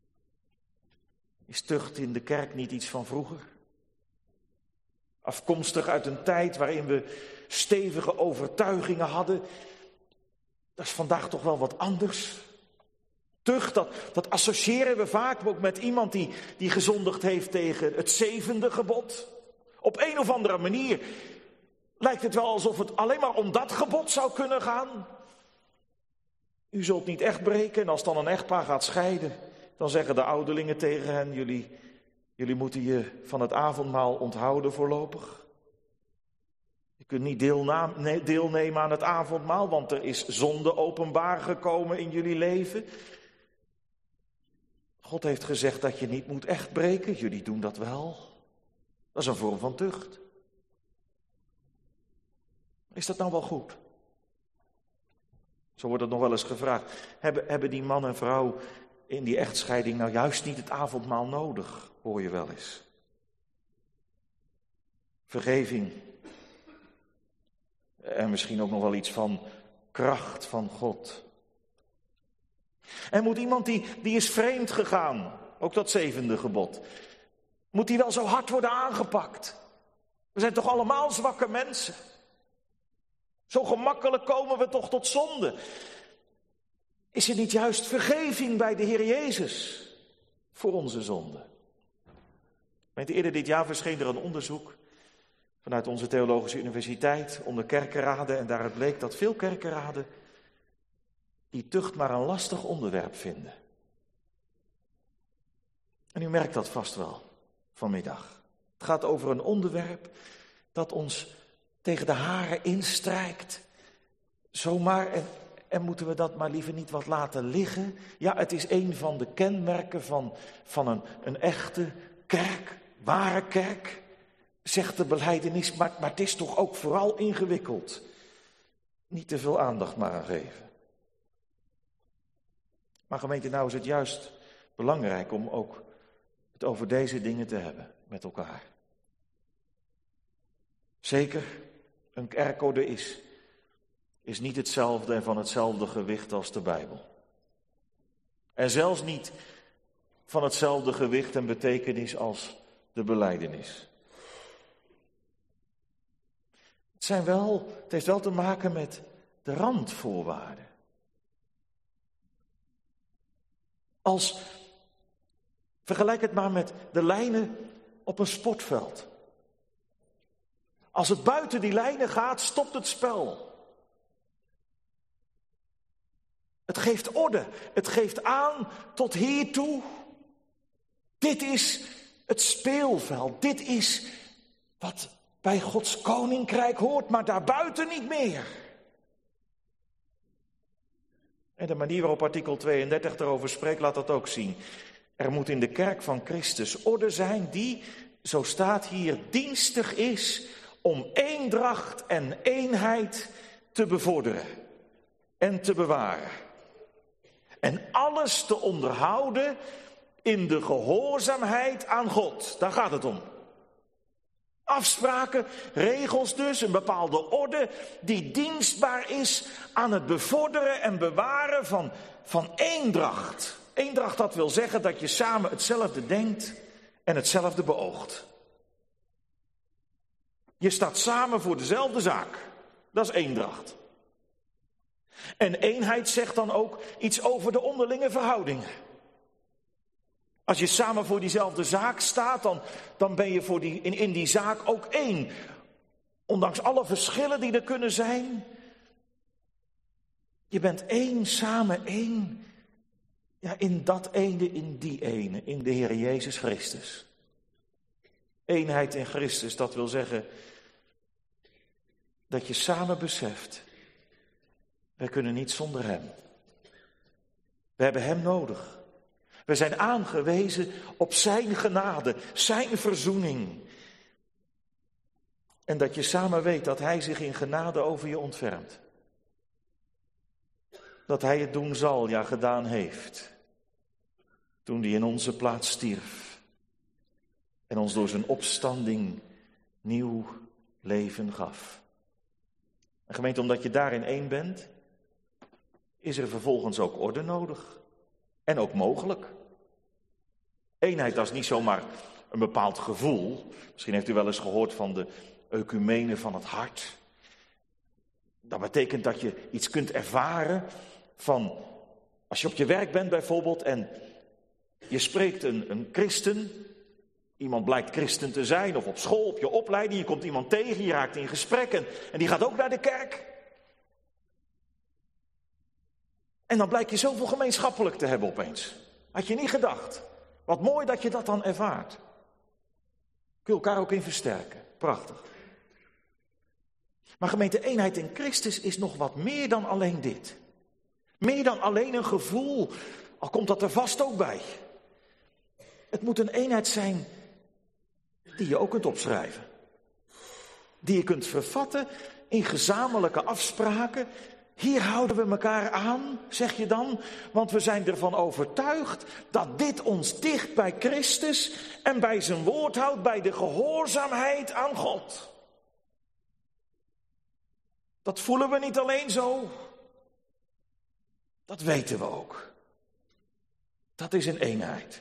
Is tucht in de kerk niet iets van vroeger? Afkomstig uit een tijd waarin we stevige overtuigingen hadden. Dat is vandaag toch wel wat anders. Tucht, dat, dat associëren we vaak ook met iemand die, die gezondigd heeft tegen het zevende gebod. Op een of andere manier lijkt het wel alsof het alleen maar om dat gebod zou kunnen gaan. U zult niet echt breken en als dan een echtpaar gaat scheiden, dan zeggen de ouderlingen tegen hen, jullie, jullie moeten je van het avondmaal onthouden voorlopig. Je kunt niet deelnemen aan het avondmaal, want er is zonde openbaar gekomen in jullie leven. God heeft gezegd dat je niet moet echt breken, jullie doen dat wel. Dat is een vorm van tucht. Is dat nou wel goed? Zo wordt het nog wel eens gevraagd. Hebben, hebben die man en vrouw in die echtscheiding nou juist niet het avondmaal nodig? Hoor je wel eens. Vergeving. En misschien ook nog wel iets van kracht van God. En moet iemand die, die is vreemd gegaan, ook dat zevende gebod, moet die wel zo hard worden aangepakt? We zijn toch allemaal zwakke mensen? Zo gemakkelijk komen we toch tot zonde? Is er niet juist vergeving bij de Heer Jezus voor onze zonde? Eerder dit jaar verscheen er een onderzoek vanuit onze Theologische Universiteit onder kerkenraden. En daaruit bleek dat veel kerkenraden die tucht maar een lastig onderwerp vinden. En u merkt dat vast wel vanmiddag. Het gaat over een onderwerp dat ons tegen de haren instrijkt. Zomaar, en, en moeten we dat maar liever niet wat laten liggen? Ja, het is een van de kenmerken van, van een, een echte kerk, ware kerk, zegt de belijdenis, maar, maar het is toch ook vooral ingewikkeld. Niet te veel aandacht maar aan geven. Maar gemeente, nou is het juist belangrijk om ook het over deze dingen te hebben met elkaar. Zeker, een kerkorde is, is niet hetzelfde en van hetzelfde gewicht als de Bijbel. En zelfs niet van hetzelfde gewicht en betekenis als de belijdenis. Het zijn wel, het heeft wel te maken met de randvoorwaarden. Als, vergelijk het maar met de lijnen op een sportveld. Als het buiten die lijnen gaat, stopt het spel. Het geeft orde, het geeft aan tot hiertoe. Dit is het speelveld, dit is wat bij Gods koninkrijk hoort, maar daarbuiten niet meer. En de manier waarop artikel tweeëndertig erover spreekt, laat dat ook zien. Er moet in de kerk van Christus orde zijn die, zo staat hier, dienstig is om eendracht en eenheid te bevorderen en te bewaren. En alles te onderhouden in de gehoorzaamheid aan God. Daar gaat het om. Afspraken, regels dus, een bepaalde orde die dienstbaar is aan het bevorderen en bewaren van, van eendracht. Eendracht, dat wil zeggen dat je samen hetzelfde denkt en hetzelfde beoogt. Je staat samen voor dezelfde zaak. Dat is eendracht. En eenheid zegt dan ook iets over de onderlinge verhoudingen. Als je samen voor diezelfde zaak staat, dan, dan ben je voor die, in, in die zaak ook één. Ondanks alle verschillen die er kunnen zijn. Je bent één, samen één. Ja, in dat ene, in die ene, in de Heer Jezus Christus. Eenheid in Christus, dat wil zeggen dat je samen beseft, wij kunnen niet zonder Hem. We hebben Hem nodig. We zijn aangewezen op zijn genade, zijn verzoening. En dat je samen weet dat hij zich in genade over je ontfermt. Dat hij het doen zal, ja gedaan heeft. Toen hij in onze plaats stierf. En ons door zijn opstanding nieuw leven gaf. En gemeente, omdat je daarin één bent, is er vervolgens ook orde nodig. En ook mogelijk. Eenheid, dat is niet zomaar een bepaald gevoel. Misschien heeft u wel eens gehoord van de ecumene van het hart. Dat betekent dat je iets kunt ervaren van, als je op je werk bent bijvoorbeeld en je spreekt een, een christen, iemand blijkt christen te zijn, of op school, op je opleiding, je komt iemand tegen, je raakt in gesprek en, en die gaat ook naar de kerk. En dan blijkt je zoveel gemeenschappelijk te hebben opeens. Had je niet gedacht. Wat mooi dat je dat dan ervaart. Kun je elkaar ook in versterken. Prachtig. Maar gemeente, eenheid in Christus is nog wat meer dan alleen dit. Meer dan alleen een gevoel, al komt dat er vast ook bij. Het moet een eenheid zijn die je ook kunt opschrijven. Die je kunt vervatten in gezamenlijke afspraken. Hier houden we elkaar aan, zeg je dan, want we zijn ervan overtuigd dat dit ons dicht bij Christus en bij zijn woord houdt, bij de gehoorzaamheid aan God. Dat voelen we niet alleen zo, dat weten we ook. Dat is een eenheid.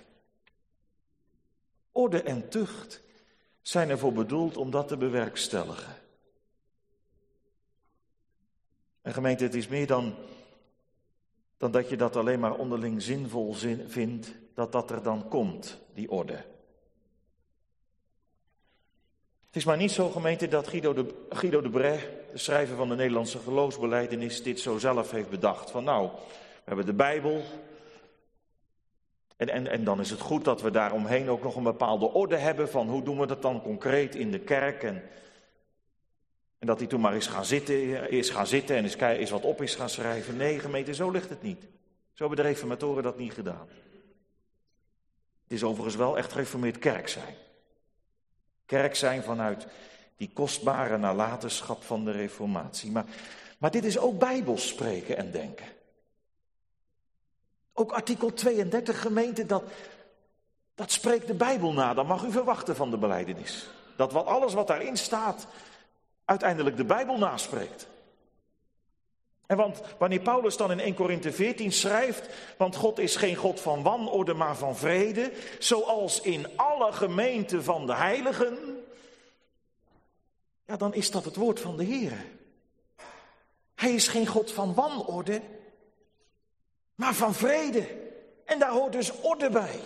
Orde en tucht zijn ervoor bedoeld om dat te bewerkstelligen. En gemeente, het is meer dan, dan dat je dat alleen maar onderling zinvol zin, vindt, dat dat er dan komt, die orde. Het is maar niet zo, gemeente, dat Guido de, Guido de Brès, de schrijver van de Nederlandse geloofsbelijdenis, dit zo zelf heeft bedacht. Van nou, we hebben de Bijbel. En, en, en dan is het goed dat we daaromheen ook nog een bepaalde orde hebben van hoe doen we dat dan concreet in de kerk. En, en dat hij toen maar eens gaan zitten, is gaan zitten en eens, eens wat op is gaan schrijven. Nee, gemeente, zo ligt het niet. Zo hebben de reformatoren dat niet gedaan. Het is overigens wel echt gereformeerd kerk zijn. Kerk zijn vanuit die kostbare nalatenschap van de reformatie. Maar, maar dit is ook bijbels spreken en denken. Ook artikel tweeëndertig, gemeente, dat, dat spreekt de Bijbel na. Dat mag u verwachten van de belijdenis. Dat wat alles wat daarin staat, uiteindelijk de Bijbel naspreekt. En want wanneer Paulus dan in eerste Korinthe veertien schrijft, want God is geen God van wanorde, maar van vrede, zoals in alle gemeenten van de heiligen, ja, dan is dat het woord van de Heer. Hij is geen God van wanorde, maar van vrede. En daar hoort dus orde bij.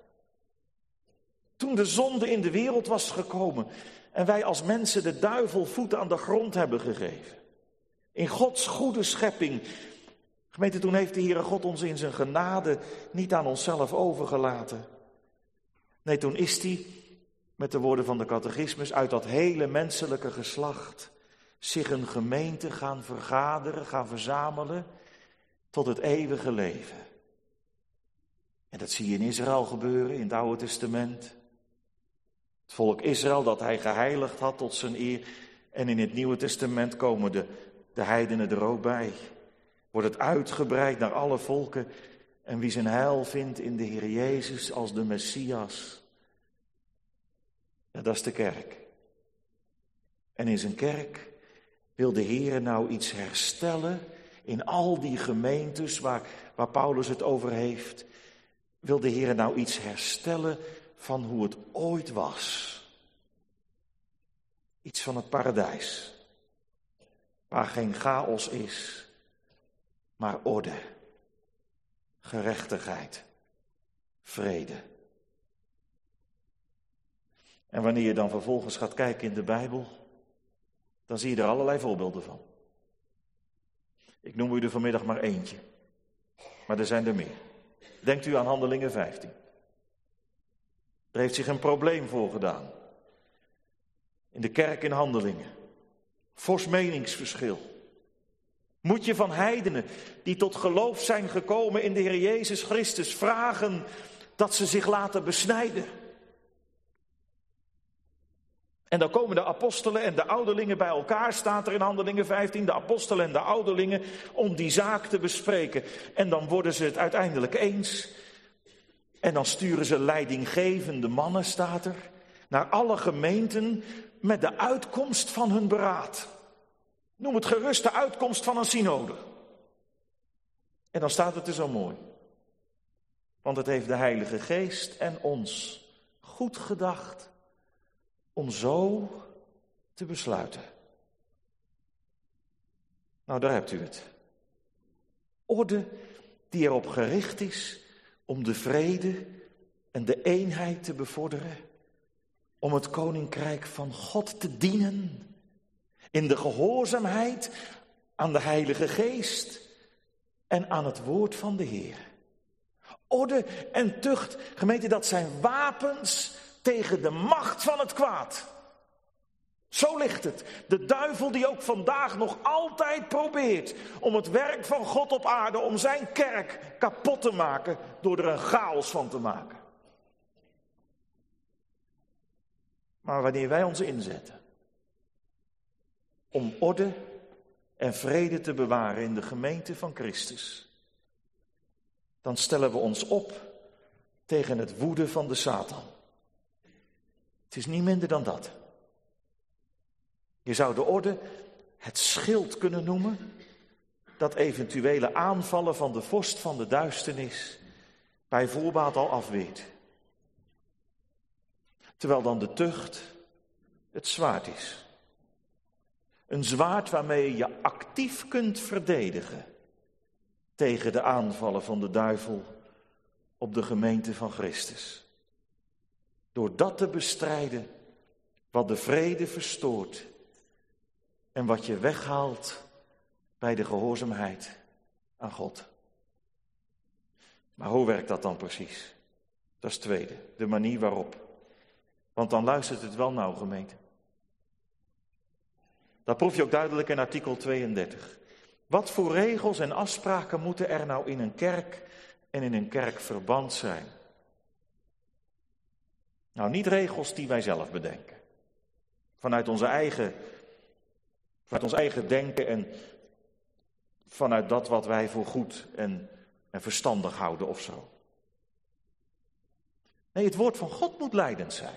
Toen de zonde in de wereld was gekomen en wij als mensen de duivel voeten aan de grond hebben gegeven. In Gods goede schepping. Gemeente, toen heeft de Heere God ons in zijn genade niet aan onszelf overgelaten. Nee, toen is hij, met de woorden van de catechismus, uit dat hele menselijke geslacht zich een gemeente gaan vergaderen, gaan verzamelen tot het eeuwige leven. En dat zie je in Israël gebeuren, in het Oude Testament. Het volk Israël dat hij geheiligd had tot zijn eer. En in het Nieuwe Testament komen de, de heidenen er ook bij. Wordt het uitgebreid naar alle volken. En wie zijn heil vindt in de Heer Jezus als de Messias. Ja, dat is de kerk. En in zijn kerk wil de Heer nou iets herstellen. In al die gemeentes waar, waar Paulus het over heeft. Wil de Heer nou iets herstellen van hoe het ooit was. Iets van het paradijs. Waar geen chaos is, maar orde, gerechtigheid, vrede. En wanneer je dan vervolgens gaat kijken in de Bijbel, dan zie je er allerlei voorbeelden van. Ik noem u er vanmiddag maar eentje, maar er zijn er meer. Denkt u aan Handelingen vijftien. Er heeft zich een probleem voorgedaan. In de kerk in Handelingen. Fors meningsverschil. Moet je van heidenen die tot geloof zijn gekomen in de Heer Jezus Christus vragen dat ze zich laten besnijden? En dan komen de apostelen en de ouderlingen bij elkaar, staat er in Handelingen vijftien, de apostelen en de ouderlingen, om die zaak te bespreken. En dan worden ze het uiteindelijk eens. En dan sturen ze leidinggevende mannen, staat er, naar alle gemeenten met de uitkomst van hun beraad. Noem het gerust de uitkomst van een synode. En dan staat het er zo mooi. Want het heeft de Heilige Geest en ons goed gedacht om zo te besluiten. Nou, daar hebt u het. Orde die erop gericht is om de vrede en de eenheid te bevorderen. Om het koninkrijk van God te dienen. In de gehoorzaamheid aan de Heilige Geest en aan het woord van de Heer. Orde en tucht, gemeente, dat zijn wapens tegen de macht van het kwaad. Zo ligt het. De duivel die ook vandaag nog altijd probeert om het werk van God op aarde, om zijn kerk kapot te maken door er een chaos van te maken. Maar wanneer wij ons inzetten om orde en vrede te bewaren in de gemeente van Christus, dan stellen we ons op tegen het woede van de Satan. Het is niet minder dan dat. Je zou de orde het schild kunnen noemen dat eventuele aanvallen van de vorst van de duisternis bij voorbaat al afweert. Terwijl dan de tucht het zwaard is. Een zwaard waarmee je je actief kunt verdedigen tegen de aanvallen van de duivel op de gemeente van Christus. Door dat te bestrijden wat de vrede verstoort en wat je weghaalt bij de gehoorzaamheid aan God. Maar hoe werkt dat dan precies? Dat is het tweede, de manier waarop. Want dan luistert het wel nauw, gemeente. Dat proef je ook duidelijk in artikel tweeëndertig. Wat voor regels en afspraken moeten er nou in een kerk en in een kerkverband zijn? Nou, niet regels die wij zelf bedenken. Vanuit onze eigen, vanuit ons eigen denken en vanuit dat wat wij voor goed en, en verstandig houden of zo. Nee, het woord van God moet leidend zijn.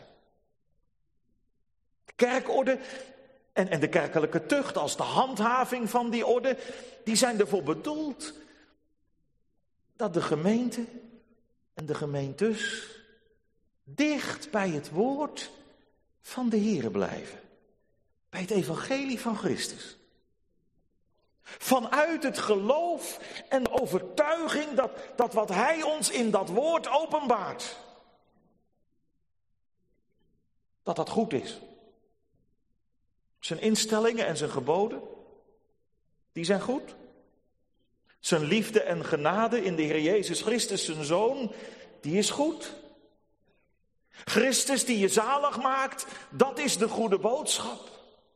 De kerkorde en, en de kerkelijke tucht als de handhaving van die orde, die zijn ervoor bedoeld dat de gemeente en de gemeentes dicht bij het woord van de Heere blijven. Bij het evangelie van Christus. Vanuit het geloof en de overtuiging dat, dat wat Hij ons in dat woord openbaart, dat dat goed is. Zijn instellingen en zijn geboden, die zijn goed. Zijn liefde en genade in de Heer Jezus Christus, zijn Zoon, die is goed. Christus die je zalig maakt, dat is de goede boodschap.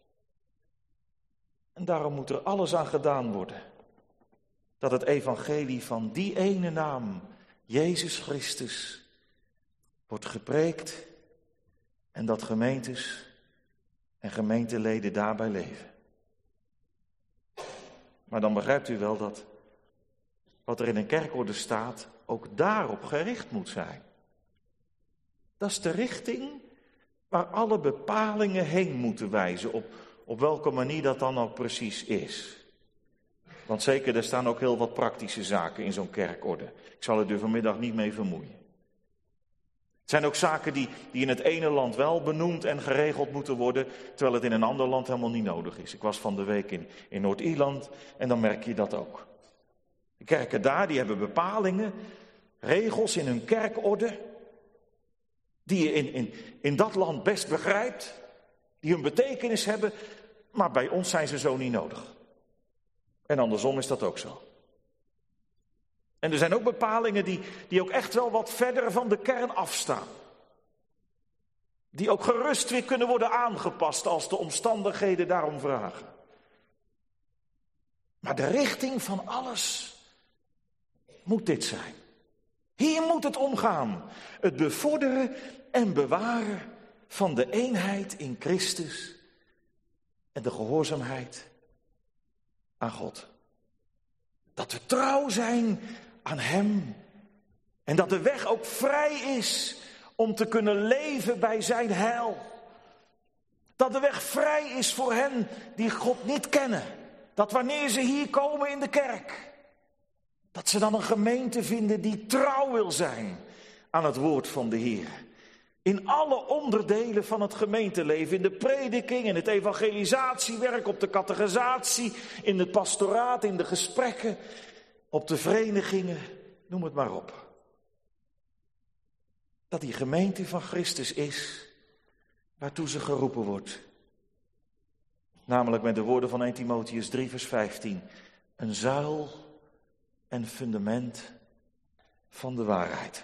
En daarom moet er alles aan gedaan worden dat het evangelie van die ene naam, Jezus Christus, wordt gepreekt en dat gemeentes en gemeenteleden daarbij leven. Maar dan begrijpt u wel dat wat er in een kerkorde staat ook daarop gericht moet zijn. Dat is de richting waar alle bepalingen heen moeten wijzen, op, op welke manier dat dan ook precies is. Want zeker, er staan ook heel wat praktische zaken in zo'n kerkorde. Ik zal er vanmiddag niet mee vermoeien. Het zijn ook zaken die, die in het ene land wel benoemd en geregeld moeten worden, terwijl het in een ander land helemaal niet nodig is. Ik was van de week in, in Noord-Ierland en dan merk je dat ook. De kerken daar, die hebben bepalingen, regels in hun kerkorde, die je in, in, in dat land best begrijpt, die hun betekenis hebben, maar bij ons zijn ze zo niet nodig. En andersom is dat ook zo. En er zijn ook bepalingen die, die ook echt wel wat verder van de kern afstaan. Die ook gerust weer kunnen worden aangepast als de omstandigheden daarom vragen. Maar de richting van alles moet dit zijn. Hier moet het omgaan. Het bevorderen en bewaren van de eenheid in Christus en de gehoorzaamheid aan God. Dat we trouw zijn aan Hem en dat de weg ook vrij is om te kunnen leven bij zijn heil. Dat de weg vrij is voor hen die God niet kennen. Dat wanneer ze hier komen in de kerk, dat ze dan een gemeente vinden die trouw wil zijn aan het woord van de Heer. In alle onderdelen van het gemeenteleven, in de prediking, in het evangelisatiewerk, op de catechisatie, in het pastoraat, in de gesprekken, op de verenigingen, noem het maar op. Dat die gemeente van Christus is waartoe ze geroepen wordt. Namelijk met de woorden van eerste Timotheüs drie vers vijftien. Een zuil en fundament van de waarheid.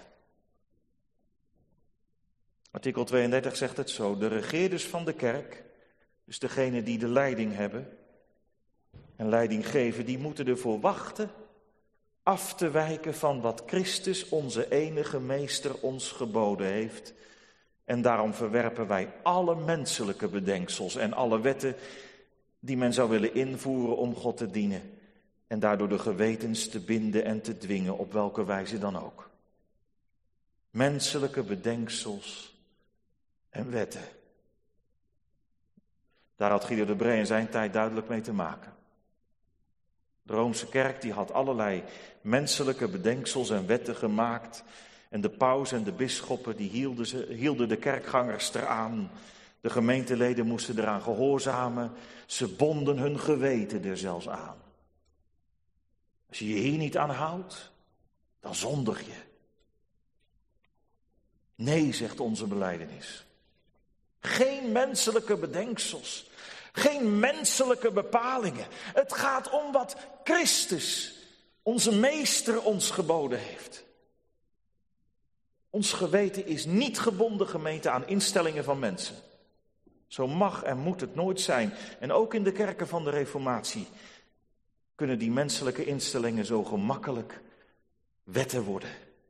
Artikel tweeëndertig zegt het zo. De regeerders van de kerk, dus degenen die de leiding hebben en leiding geven, die moeten ervoor wachten af te wijken van wat Christus, onze enige meester, ons geboden heeft. En daarom verwerpen wij alle menselijke bedenksels en alle wetten die men zou willen invoeren om God te dienen. En daardoor de gewetens te binden en te dwingen, op welke wijze dan ook. Menselijke bedenksels en wetten. Daar had Guido de Bree in zijn tijd duidelijk mee te maken. De Roomse kerk die had allerlei menselijke bedenksels en wetten gemaakt. En de paus en de bisschoppen die hielden, ze, hielden de kerkgangers eraan. De gemeenteleden moesten eraan gehoorzamen. Ze bonden hun geweten er zelfs aan. Als je je hier niet aan houdt, dan zondig je. Nee, zegt onze belijdenis. Geen menselijke bedenksels. Geen menselijke bepalingen. Het gaat om wat Christus, onze meester, ons geboden heeft. Ons geweten is niet gebonden, gemeente, aan instellingen van mensen. Zo mag en moet het nooit zijn. En ook in de kerken van de Reformatie kunnen die menselijke instellingen zo gemakkelijk wetten worden.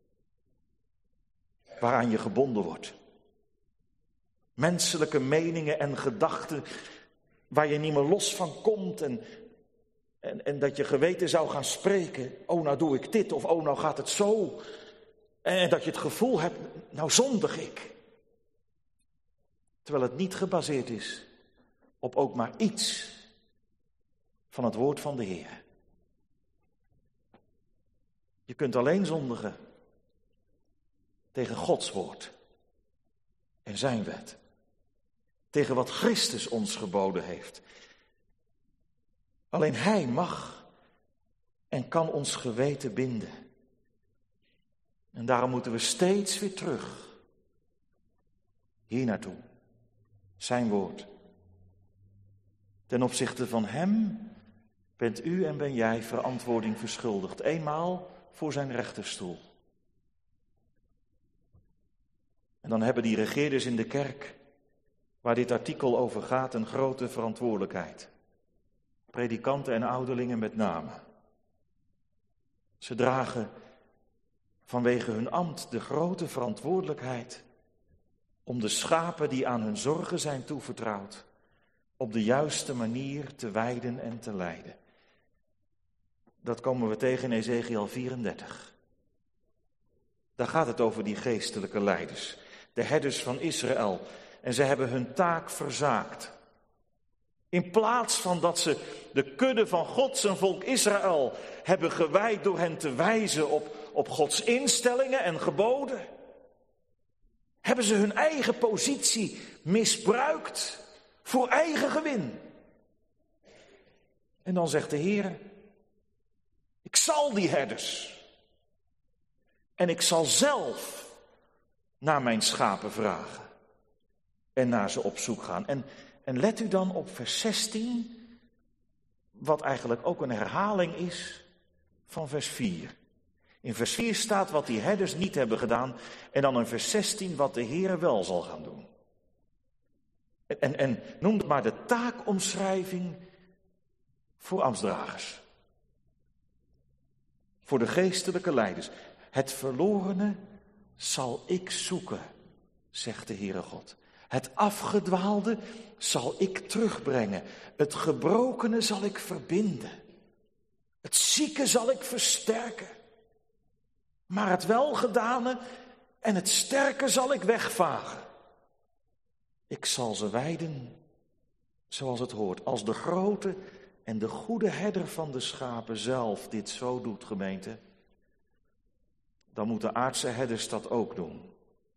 Waaraan je gebonden wordt. Menselijke meningen en gedachten waar je niet meer los van komt en, en, en dat je geweten zou gaan spreken. Oh, nou doe ik dit of oh, nou gaat het zo. En dat je het gevoel hebt, nou zondig ik. Terwijl het niet gebaseerd is op ook maar iets van het woord van de Heer. Je kunt alleen zondigen tegen Gods woord en zijn wet. Tegen wat Christus ons geboden heeft. Alleen Hij mag en kan ons geweten binden. En daarom moeten we steeds weer terug. Hier naartoe. Zijn woord. Ten opzichte van Hem bent u en ben jij verantwoording verschuldigd. Eenmaal voor zijn rechterstoel. En dan hebben die regeerders in de kerk, waar dit artikel over gaat, een grote verantwoordelijkheid. Predikanten en ouderlingen met name. Ze dragen vanwege hun ambt de grote verantwoordelijkheid om de schapen die aan hun zorgen zijn toevertrouwd, op de juiste manier te weiden en te leiden. Dat komen we tegen in Ezekiel vierendertig. Daar gaat het over die geestelijke leiders, de herders van Israël. En ze hebben hun taak verzaakt. In plaats van dat ze de kudde van God, zijn volk Israël, hebben gewijd door hen te wijzen op, op Gods instellingen en geboden, hebben ze hun eigen positie misbruikt voor eigen gewin. En dan zegt de Heer, ik zal die herders en ik zal zelf naar mijn schapen vragen. En naar ze op zoek gaan. En, en let u dan op vers zestien, wat eigenlijk ook een herhaling is van vers vier. In vers vier staat wat die herders niet hebben gedaan. En dan in vers zestien wat de Heer wel zal gaan doen. En, en, en noem het maar de taakomschrijving voor ambtsdragers. Voor de geestelijke leiders. Het verlorene zal ik zoeken, zegt de Heere God. Het afgedwaalde zal ik terugbrengen. Het gebrokene zal ik verbinden. Het zieke zal ik versterken. Maar het welgedane en het sterke zal ik wegvagen. Ik zal ze weiden zoals het hoort. Als de grote en de goede herder van de schapen zelf dit zo doet, gemeente, dan moeten aardse herders dat ook doen.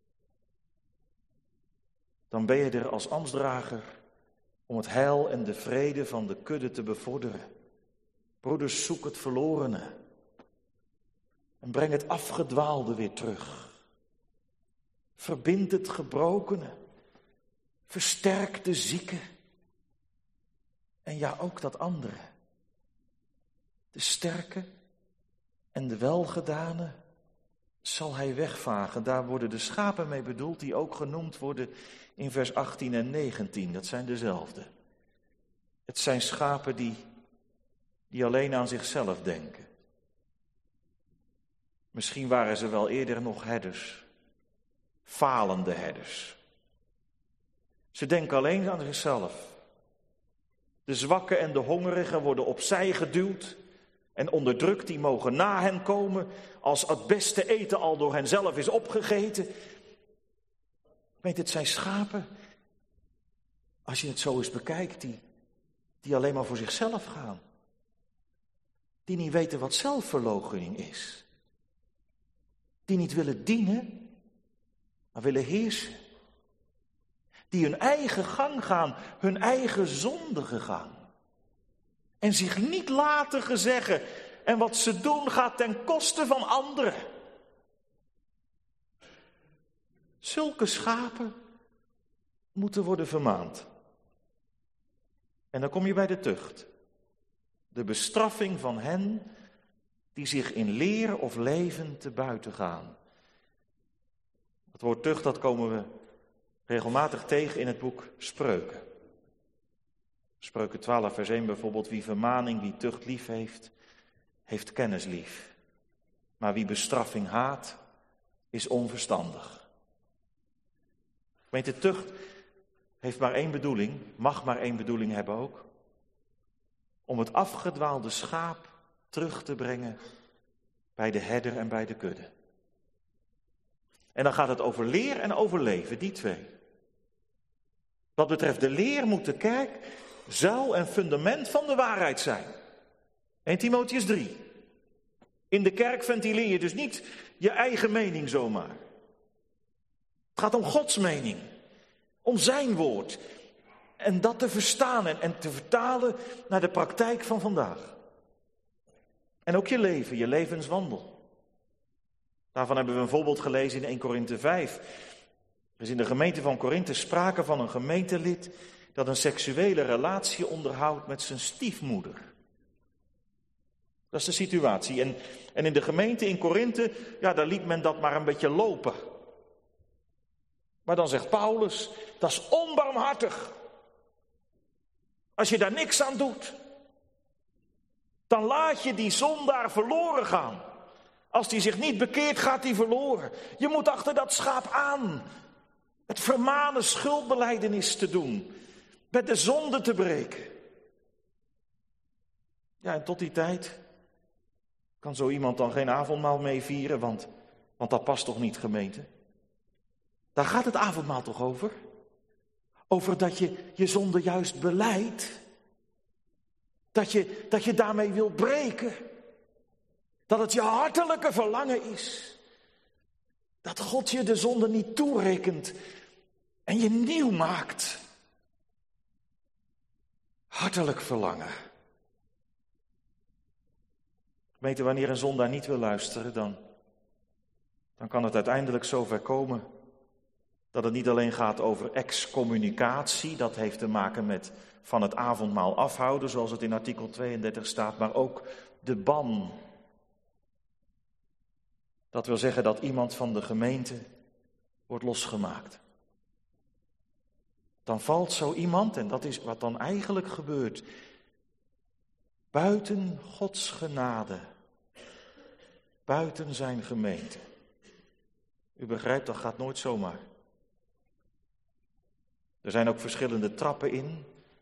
Dan ben je er als ambtsdrager om het heil en de vrede van de kudde te bevorderen. Broeders, zoek het verlorene en breng het afgedwaalde weer terug. Verbind het gebrokene, versterk de zieke en ja, ook dat andere. De sterke en de welgedane zal hij wegvagen. Daar worden de schapen mee bedoeld die ook genoemd worden in vers achttien en negentien. Dat zijn dezelfde. Het zijn schapen die, die alleen aan zichzelf denken. Misschien waren ze wel eerder nog herders. Falende herders. Ze denken alleen aan zichzelf. De zwakken en de hongerigen worden opzij geduwd en onderdrukt, die mogen na hen komen als het beste eten al door hen zelf is opgegeten. Weet, het zijn schapen, als je het zo eens bekijkt, die, die alleen maar voor zichzelf gaan. Die niet weten wat zelfverloochening is. Die niet willen dienen, maar willen heersen. Die hun eigen gang gaan, hun eigen zondige gang. En zich niet laten gezeggen. En wat ze doen gaat ten koste van anderen. Zulke schapen moeten worden vermaand. En dan kom je bij de tucht. De bestraffing van hen die zich in leer of leven te buiten gaan. Het woord tucht, dat komen we regelmatig tegen in het boek Spreuken. Spreuken twaalf vers één bijvoorbeeld. Wie vermaning, wie tucht lief heeft, heeft kennis lief. Maar wie bestraffing haat, is onverstandig. Gemeente, tucht heeft maar één bedoeling, mag maar één bedoeling hebben ook. Om het afgedwaalde schaap terug te brengen bij de herder en bij de kudde. En dan gaat het over leer en over leven, die twee. Wat betreft de leer moet de kerk zuil en fundament van de waarheid zijn. Eerste Timotheüs drie. In de kerk ventileer je dus niet je eigen mening zomaar. Het gaat om Gods mening. Om zijn woord. En dat te verstaan en, en te vertalen naar de praktijk van vandaag. En ook je leven, je levenswandel. Daarvan hebben we een voorbeeld gelezen in Eerste Korinthe vijf. Er is in de gemeente van Korinthe sprake van een gemeentelid dat een seksuele relatie onderhoudt met zijn stiefmoeder. Dat is de situatie. En, en in de gemeente in Korinthe, ja, daar liet men dat maar een beetje lopen. Maar dan zegt Paulus, dat is onbarmhartig. Als je daar niks aan doet, dan laat je die zondaar verloren gaan. Als die zich niet bekeert, gaat die verloren. Je moet achter dat schaap aan. Het vermanen schuldbelijdenis te doen. Met de zonde te breken. Ja, en tot die tijd kan zo iemand dan geen avondmaal mee vieren, want, want dat past toch niet, gemeente? Daar gaat het avondmaal toch over? Over dat je je zonde juist belijdt. Dat je, dat je daarmee wil breken. Dat het je hartelijke verlangen is. Dat God je de zonde niet toerekent en je nieuw maakt. Hartelijk verlangen. Gemeente, wanneer een zondaar niet wil luisteren, dan, dan kan het uiteindelijk zover komen dat het niet alleen gaat over excommunicatie, dat heeft te maken met van het avondmaal afhouden, zoals het in artikel tweeëndertig staat, maar ook de ban. Dat wil zeggen dat iemand van de gemeente wordt losgemaakt. Dan valt zo iemand, en dat is wat dan eigenlijk gebeurt, buiten Gods genade, buiten zijn gemeente. U begrijpt, dat gaat nooit zomaar. Er zijn ook verschillende trappen in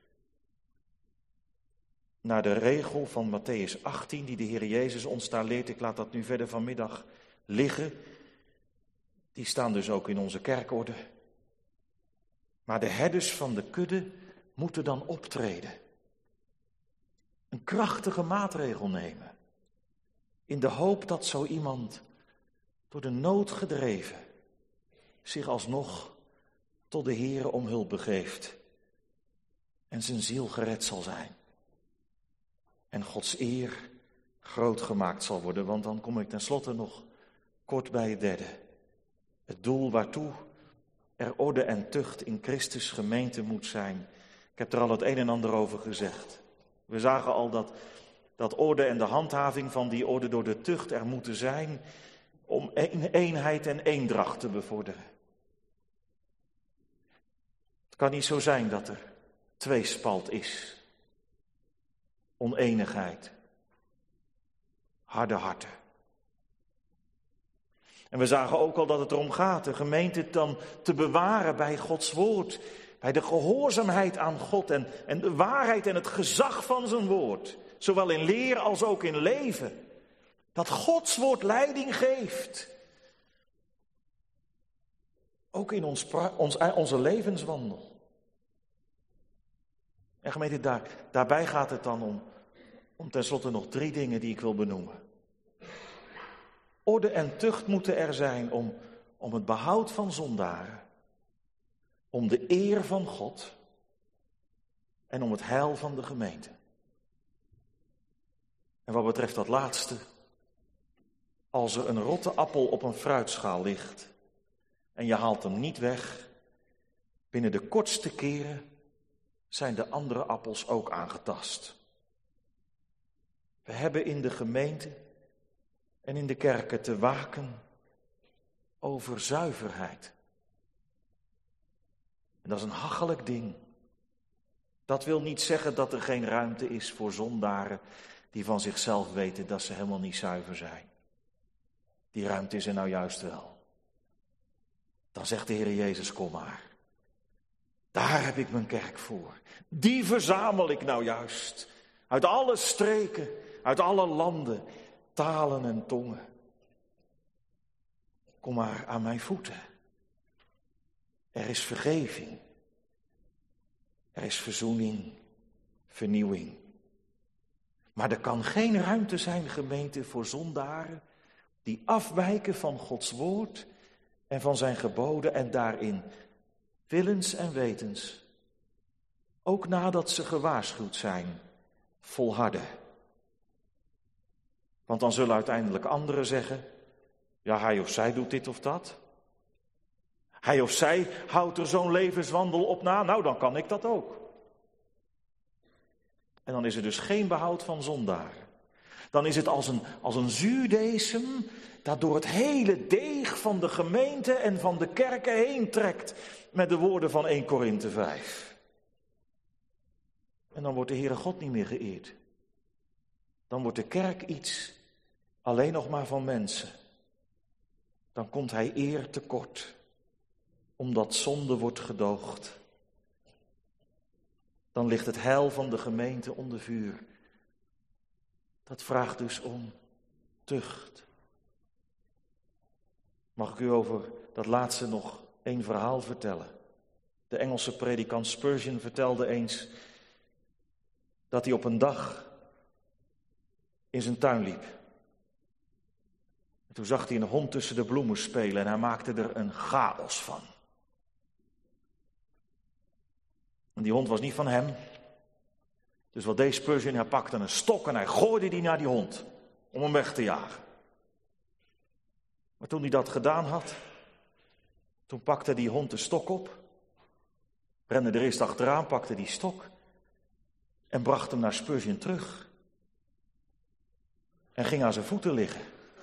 naar de regel van Mattheüs achttien, die de Heer Jezus ons daar leert. Ik laat dat nu verder vanmiddag liggen. Die staan dus ook in onze kerkorde. Maar de herders van de kudde moeten dan optreden. Een krachtige maatregel nemen. In de hoop dat zo iemand door de nood gedreven zich alsnog tot de Heere om hulp begeeft. En zijn ziel gered zal zijn. En Gods eer groot gemaakt zal worden. Want dan kom ik tenslotte nog kort bij het derde. Het doel waartoe er orde en tucht in Christus gemeente moet zijn. Ik heb er al het een en ander over gezegd. We zagen al dat, dat orde en de handhaving van die orde door de tucht er moeten zijn om een, eenheid en eendracht te bevorderen. Het kan niet zo zijn dat er tweespalt is. Oneenigheid. Harde harten. En we zagen ook al dat het erom gaat de gemeente dan te bewaren bij Gods woord. bij de gehoorzaamheid aan God en, en de waarheid en het gezag van zijn woord. Zowel in leer als ook in leven. Dat Gods woord leiding geeft. Ook in ons, ons, onze levenswandel. En gemeente, daar, daarbij gaat het dan om, om tenslotte nog drie dingen die ik wil benoemen. Orde en tucht moeten er zijn om, om het behoud van zondaren. Om de eer van God. En om het heil van de gemeente. En wat betreft dat laatste. Als er een rotte appel op een fruitschaal ligt. En je haalt hem niet weg. Binnen de kortste keren zijn de andere appels ook aangetast. We hebben in de gemeente en in de kerken te waken over zuiverheid. En dat is een hachelijk ding. Dat wil niet zeggen dat er geen ruimte is voor zondaren die van zichzelf weten dat ze helemaal niet zuiver zijn. Die ruimte is er nou juist wel. Dan zegt de Heer Jezus, kom maar. Daar heb ik mijn kerk voor. Die verzamel ik nou juist. Uit alle streken, uit alle landen, talen en tongen. Kom maar aan mijn voeten. Er is vergeving. Er is verzoening, vernieuwing. Maar er kan geen ruimte zijn, gemeente, voor zondaren die afwijken van Gods woord en van zijn geboden en daarin willens en wetens, ook nadat ze gewaarschuwd zijn, volharden. Want dan zullen uiteindelijk anderen zeggen, ja, hij of zij doet dit of dat. Hij of zij houdt er zo'n levenswandel op na, nou dan kan ik dat ook. En dan is er dus geen behoud van zondaren. Dan is het als een, als een zuurdesem dat door het hele deeg van de gemeente en van de kerken heen trekt met de woorden van Eerste Korinthe vijf. En dan wordt de Heere God niet meer geëerd. Dan wordt de kerk iets alleen nog maar van mensen. Dan komt hij eer tekort, omdat zonde wordt gedoogd. Dan ligt het heil van de gemeente onder vuur. Dat vraagt dus om tucht. Mag ik u over dat laatste nog één verhaal vertellen? De Engelse predikant Spurgeon vertelde eens dat hij op een dag in zijn tuin liep. En toen zag hij een hond tussen de bloemen spelen en hij maakte er een chaos van. En die hond was niet van hem. Dus wat deed Spurgeon? Hij pakte een stok en hij gooide die naar die hond. Om hem weg te jagen. Maar toen hij dat gedaan had. Toen pakte die hond de stok op. Rende er eerst achteraan, pakte die stok. En bracht hem naar Spurgeon terug. En ging aan zijn voeten liggen.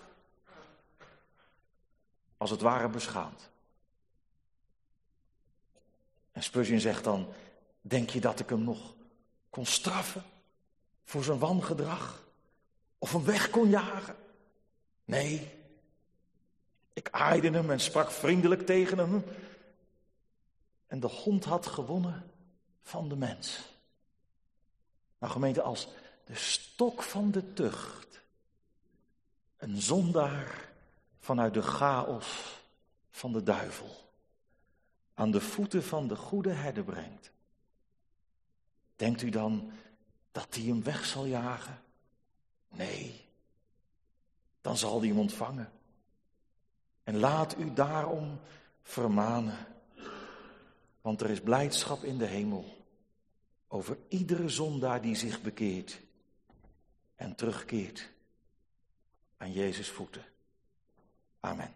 Als het ware beschaamd. En Spurgeon zegt dan, denk je dat ik hem nog kon straffen voor zijn wangedrag? Of hem weg kon jagen? Nee. Ik aaide hem en sprak vriendelijk tegen hem. En de hond had gewonnen van de mens. Nou gemeente, als de stok van de tucht een zondaar vanuit de chaos van de duivel aan de voeten van de goede herder brengt. Denkt u dan dat hij hem weg zal jagen? Nee, dan zal hij hem ontvangen. En laat u daarom vermanen, want er is blijdschap in de hemel over iedere zondaar die zich bekeert en terugkeert aan Jezus' voeten. Amen.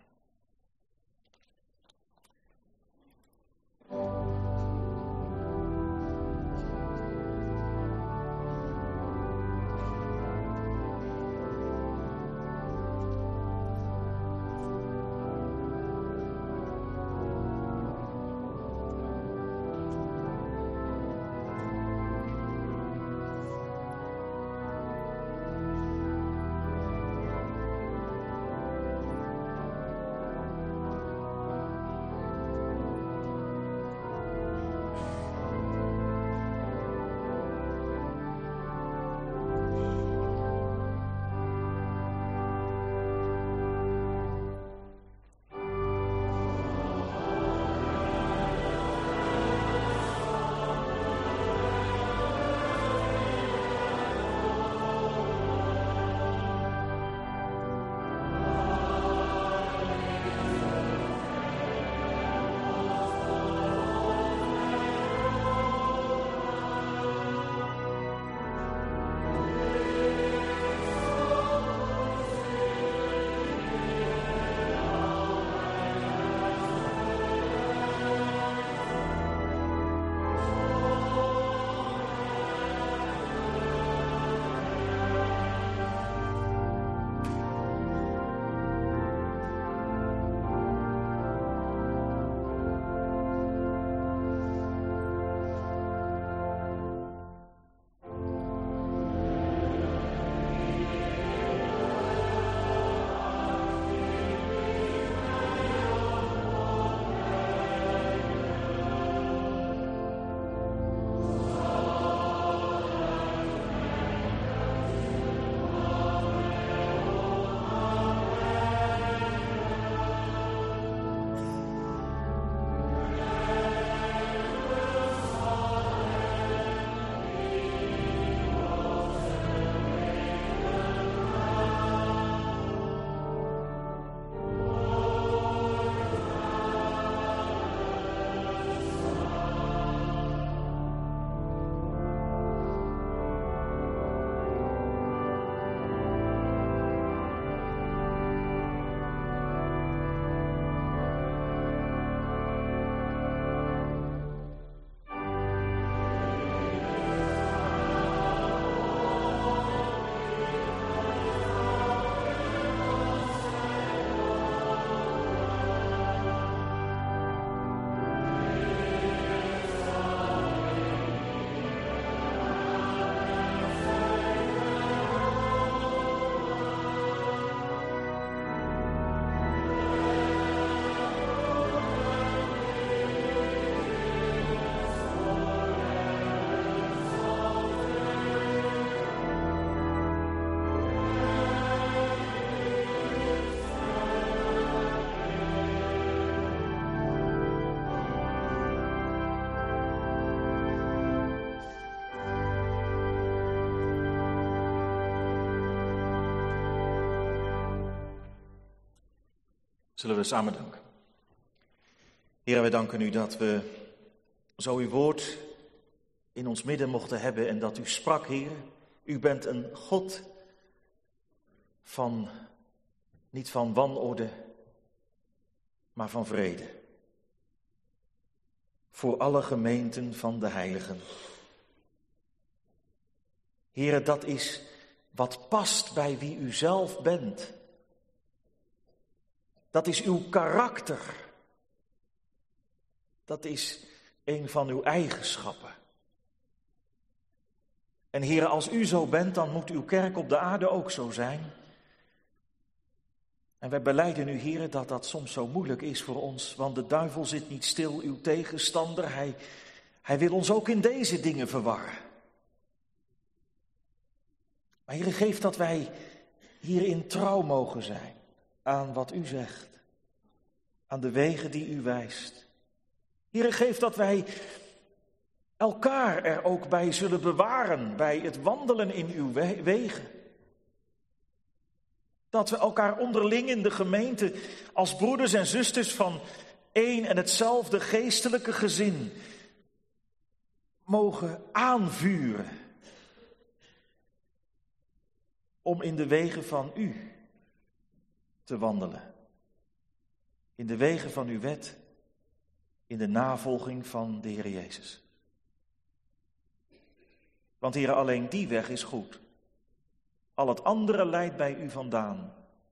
Zullen we samen danken. Heer, wij danken u dat we zo uw woord in ons midden mochten hebben en dat u sprak, Heer. U bent een God van, niet van wanorde, maar van vrede. Voor alle gemeenten van de heiligen. Heer, dat is wat past bij wie u zelf bent. Dat is uw karakter. Dat is een van uw eigenschappen. En Heer, als u zo bent, dan moet uw kerk op de aarde ook zo zijn. En wij belijden u, Heer, dat dat soms zo moeilijk is voor ons, want de duivel zit niet stil, uw tegenstander. Hij, hij wil ons ook in deze dingen verwarren. Maar Heer, geef dat wij hierin trouw mogen zijn aan wat u zegt, aan de wegen die u wijst. Heer, geef dat wij elkaar er ook bij zullen bewaren, bij het wandelen in uw wegen. Dat we elkaar onderling in de gemeente als broeders en zusters van één en hetzelfde geestelijke gezin mogen aanvuren om in de wegen van u te wandelen. In de wegen van uw wet, in de navolging van de Heer Jezus. Want Heer, alleen die weg is goed. Al het andere leidt bij u vandaan.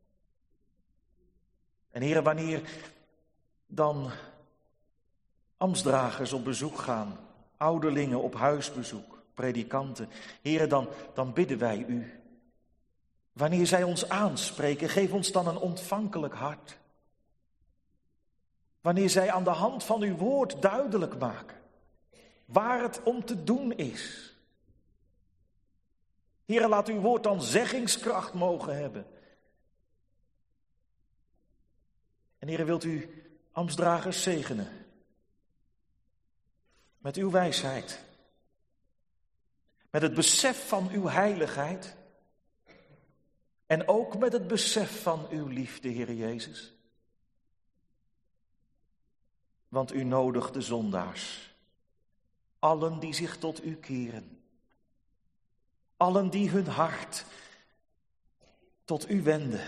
En Heer, wanneer dan ambtsdragers op bezoek gaan, ouderlingen op huisbezoek, predikanten, Heer, dan, dan bidden wij u. Wanneer zij ons aanspreken, geef ons dan een ontvankelijk hart. Wanneer zij aan de hand van uw woord duidelijk maken waar het om te doen is. Heer, laat uw woord dan zeggingskracht mogen hebben. En Heer, wilt u ambtsdragers zegenen met uw wijsheid, met het besef van uw heiligheid en ook met het besef van uw liefde, Heer Jezus. Want u nodigt de zondaars, allen die zich tot u keren, allen die hun hart tot u wenden.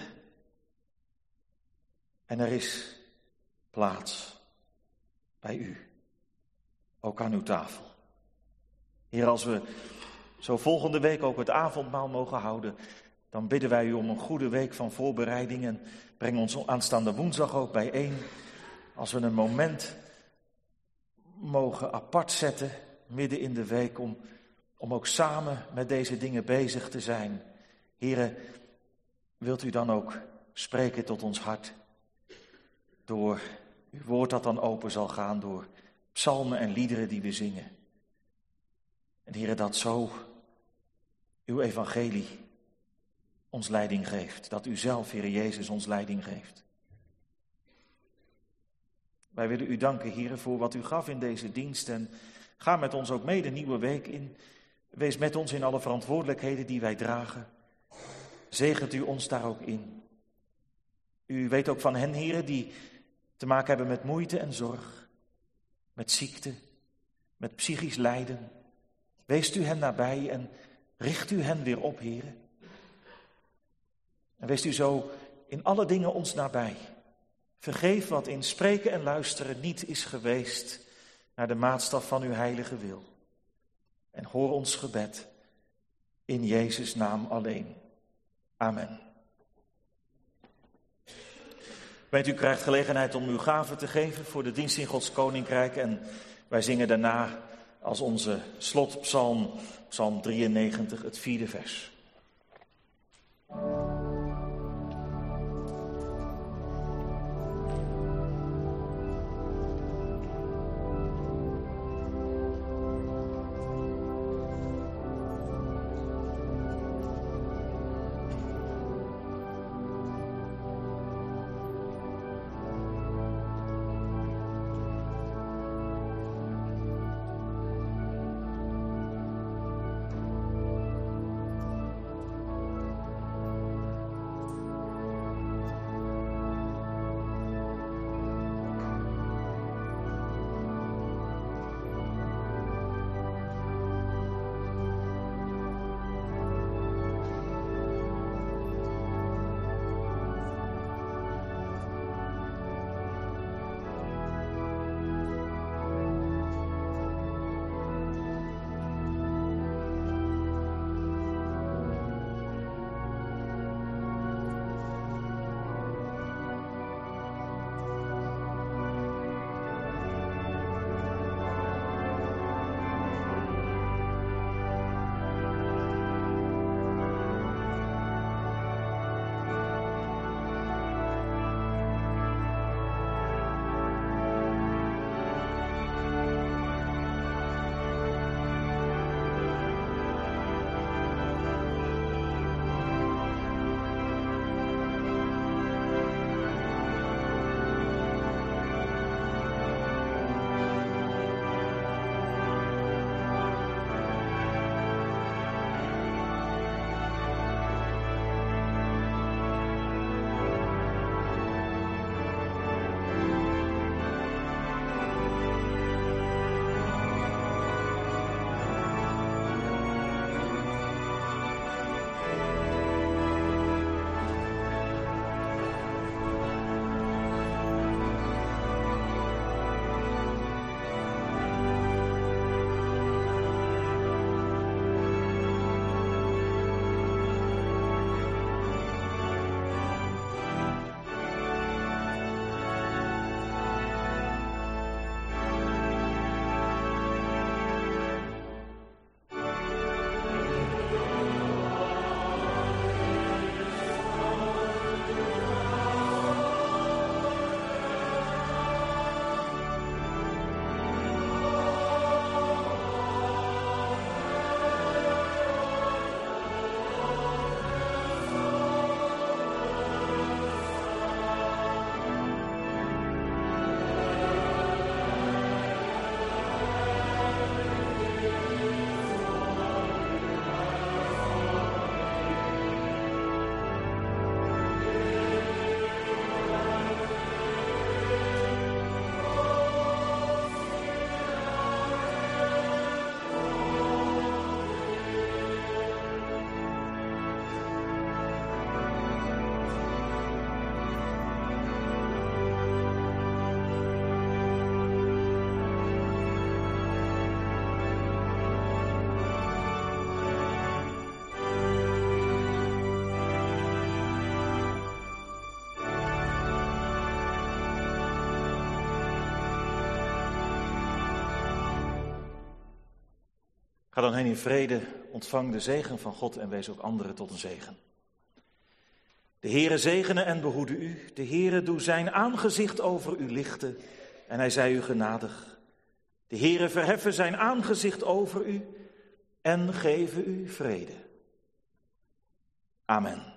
En er is plaats bij u, ook aan uw tafel. Heer, als we zo volgende week ook het avondmaal mogen houden, dan bidden wij u om een goede week van voorbereiding en breng ons aanstaande woensdag ook bijeen. Als we een moment mogen apart zetten, midden in de week, om, om ook samen met deze dingen bezig te zijn. Here, wilt u dan ook spreken tot ons hart, door uw woord dat dan open zal gaan, door psalmen en liederen die we zingen. En Here, dat zo uw evangelie ons leiding geeft, dat u zelf, Heer Jezus, ons leiding geeft. Wij willen u danken, Heer, voor wat u gaf in deze dienst en ga met ons ook mee de nieuwe week in. Wees met ons in alle verantwoordelijkheden die wij dragen. Zegent u ons daar ook in. U weet ook van hen, Heer, die te maken hebben met moeite en zorg, met ziekte, met psychisch lijden. Weest u hen nabij en richt u hen weer op, Heer. En weest u zo in alle dingen ons nabij. Vergeef wat in spreken en luisteren niet is geweest naar de maatstaf van uw heilige wil. En hoor ons gebed in Jezus' naam alleen. Amen. Weet u krijgt gelegenheid om uw gave te geven voor de dienst in Gods Koninkrijk. En wij zingen daarna als onze slotpsalm, psalm drieënnegentig, het vierde vers. Ga dan heen in vrede, ontvang de zegen van God en wees ook anderen tot een zegen. De Heere zegene en behoede u. De Heere doe zijn aangezicht over u lichten en hij zij u genadig. De Heere verheffen zijn aangezicht over u en geven u vrede. Amen.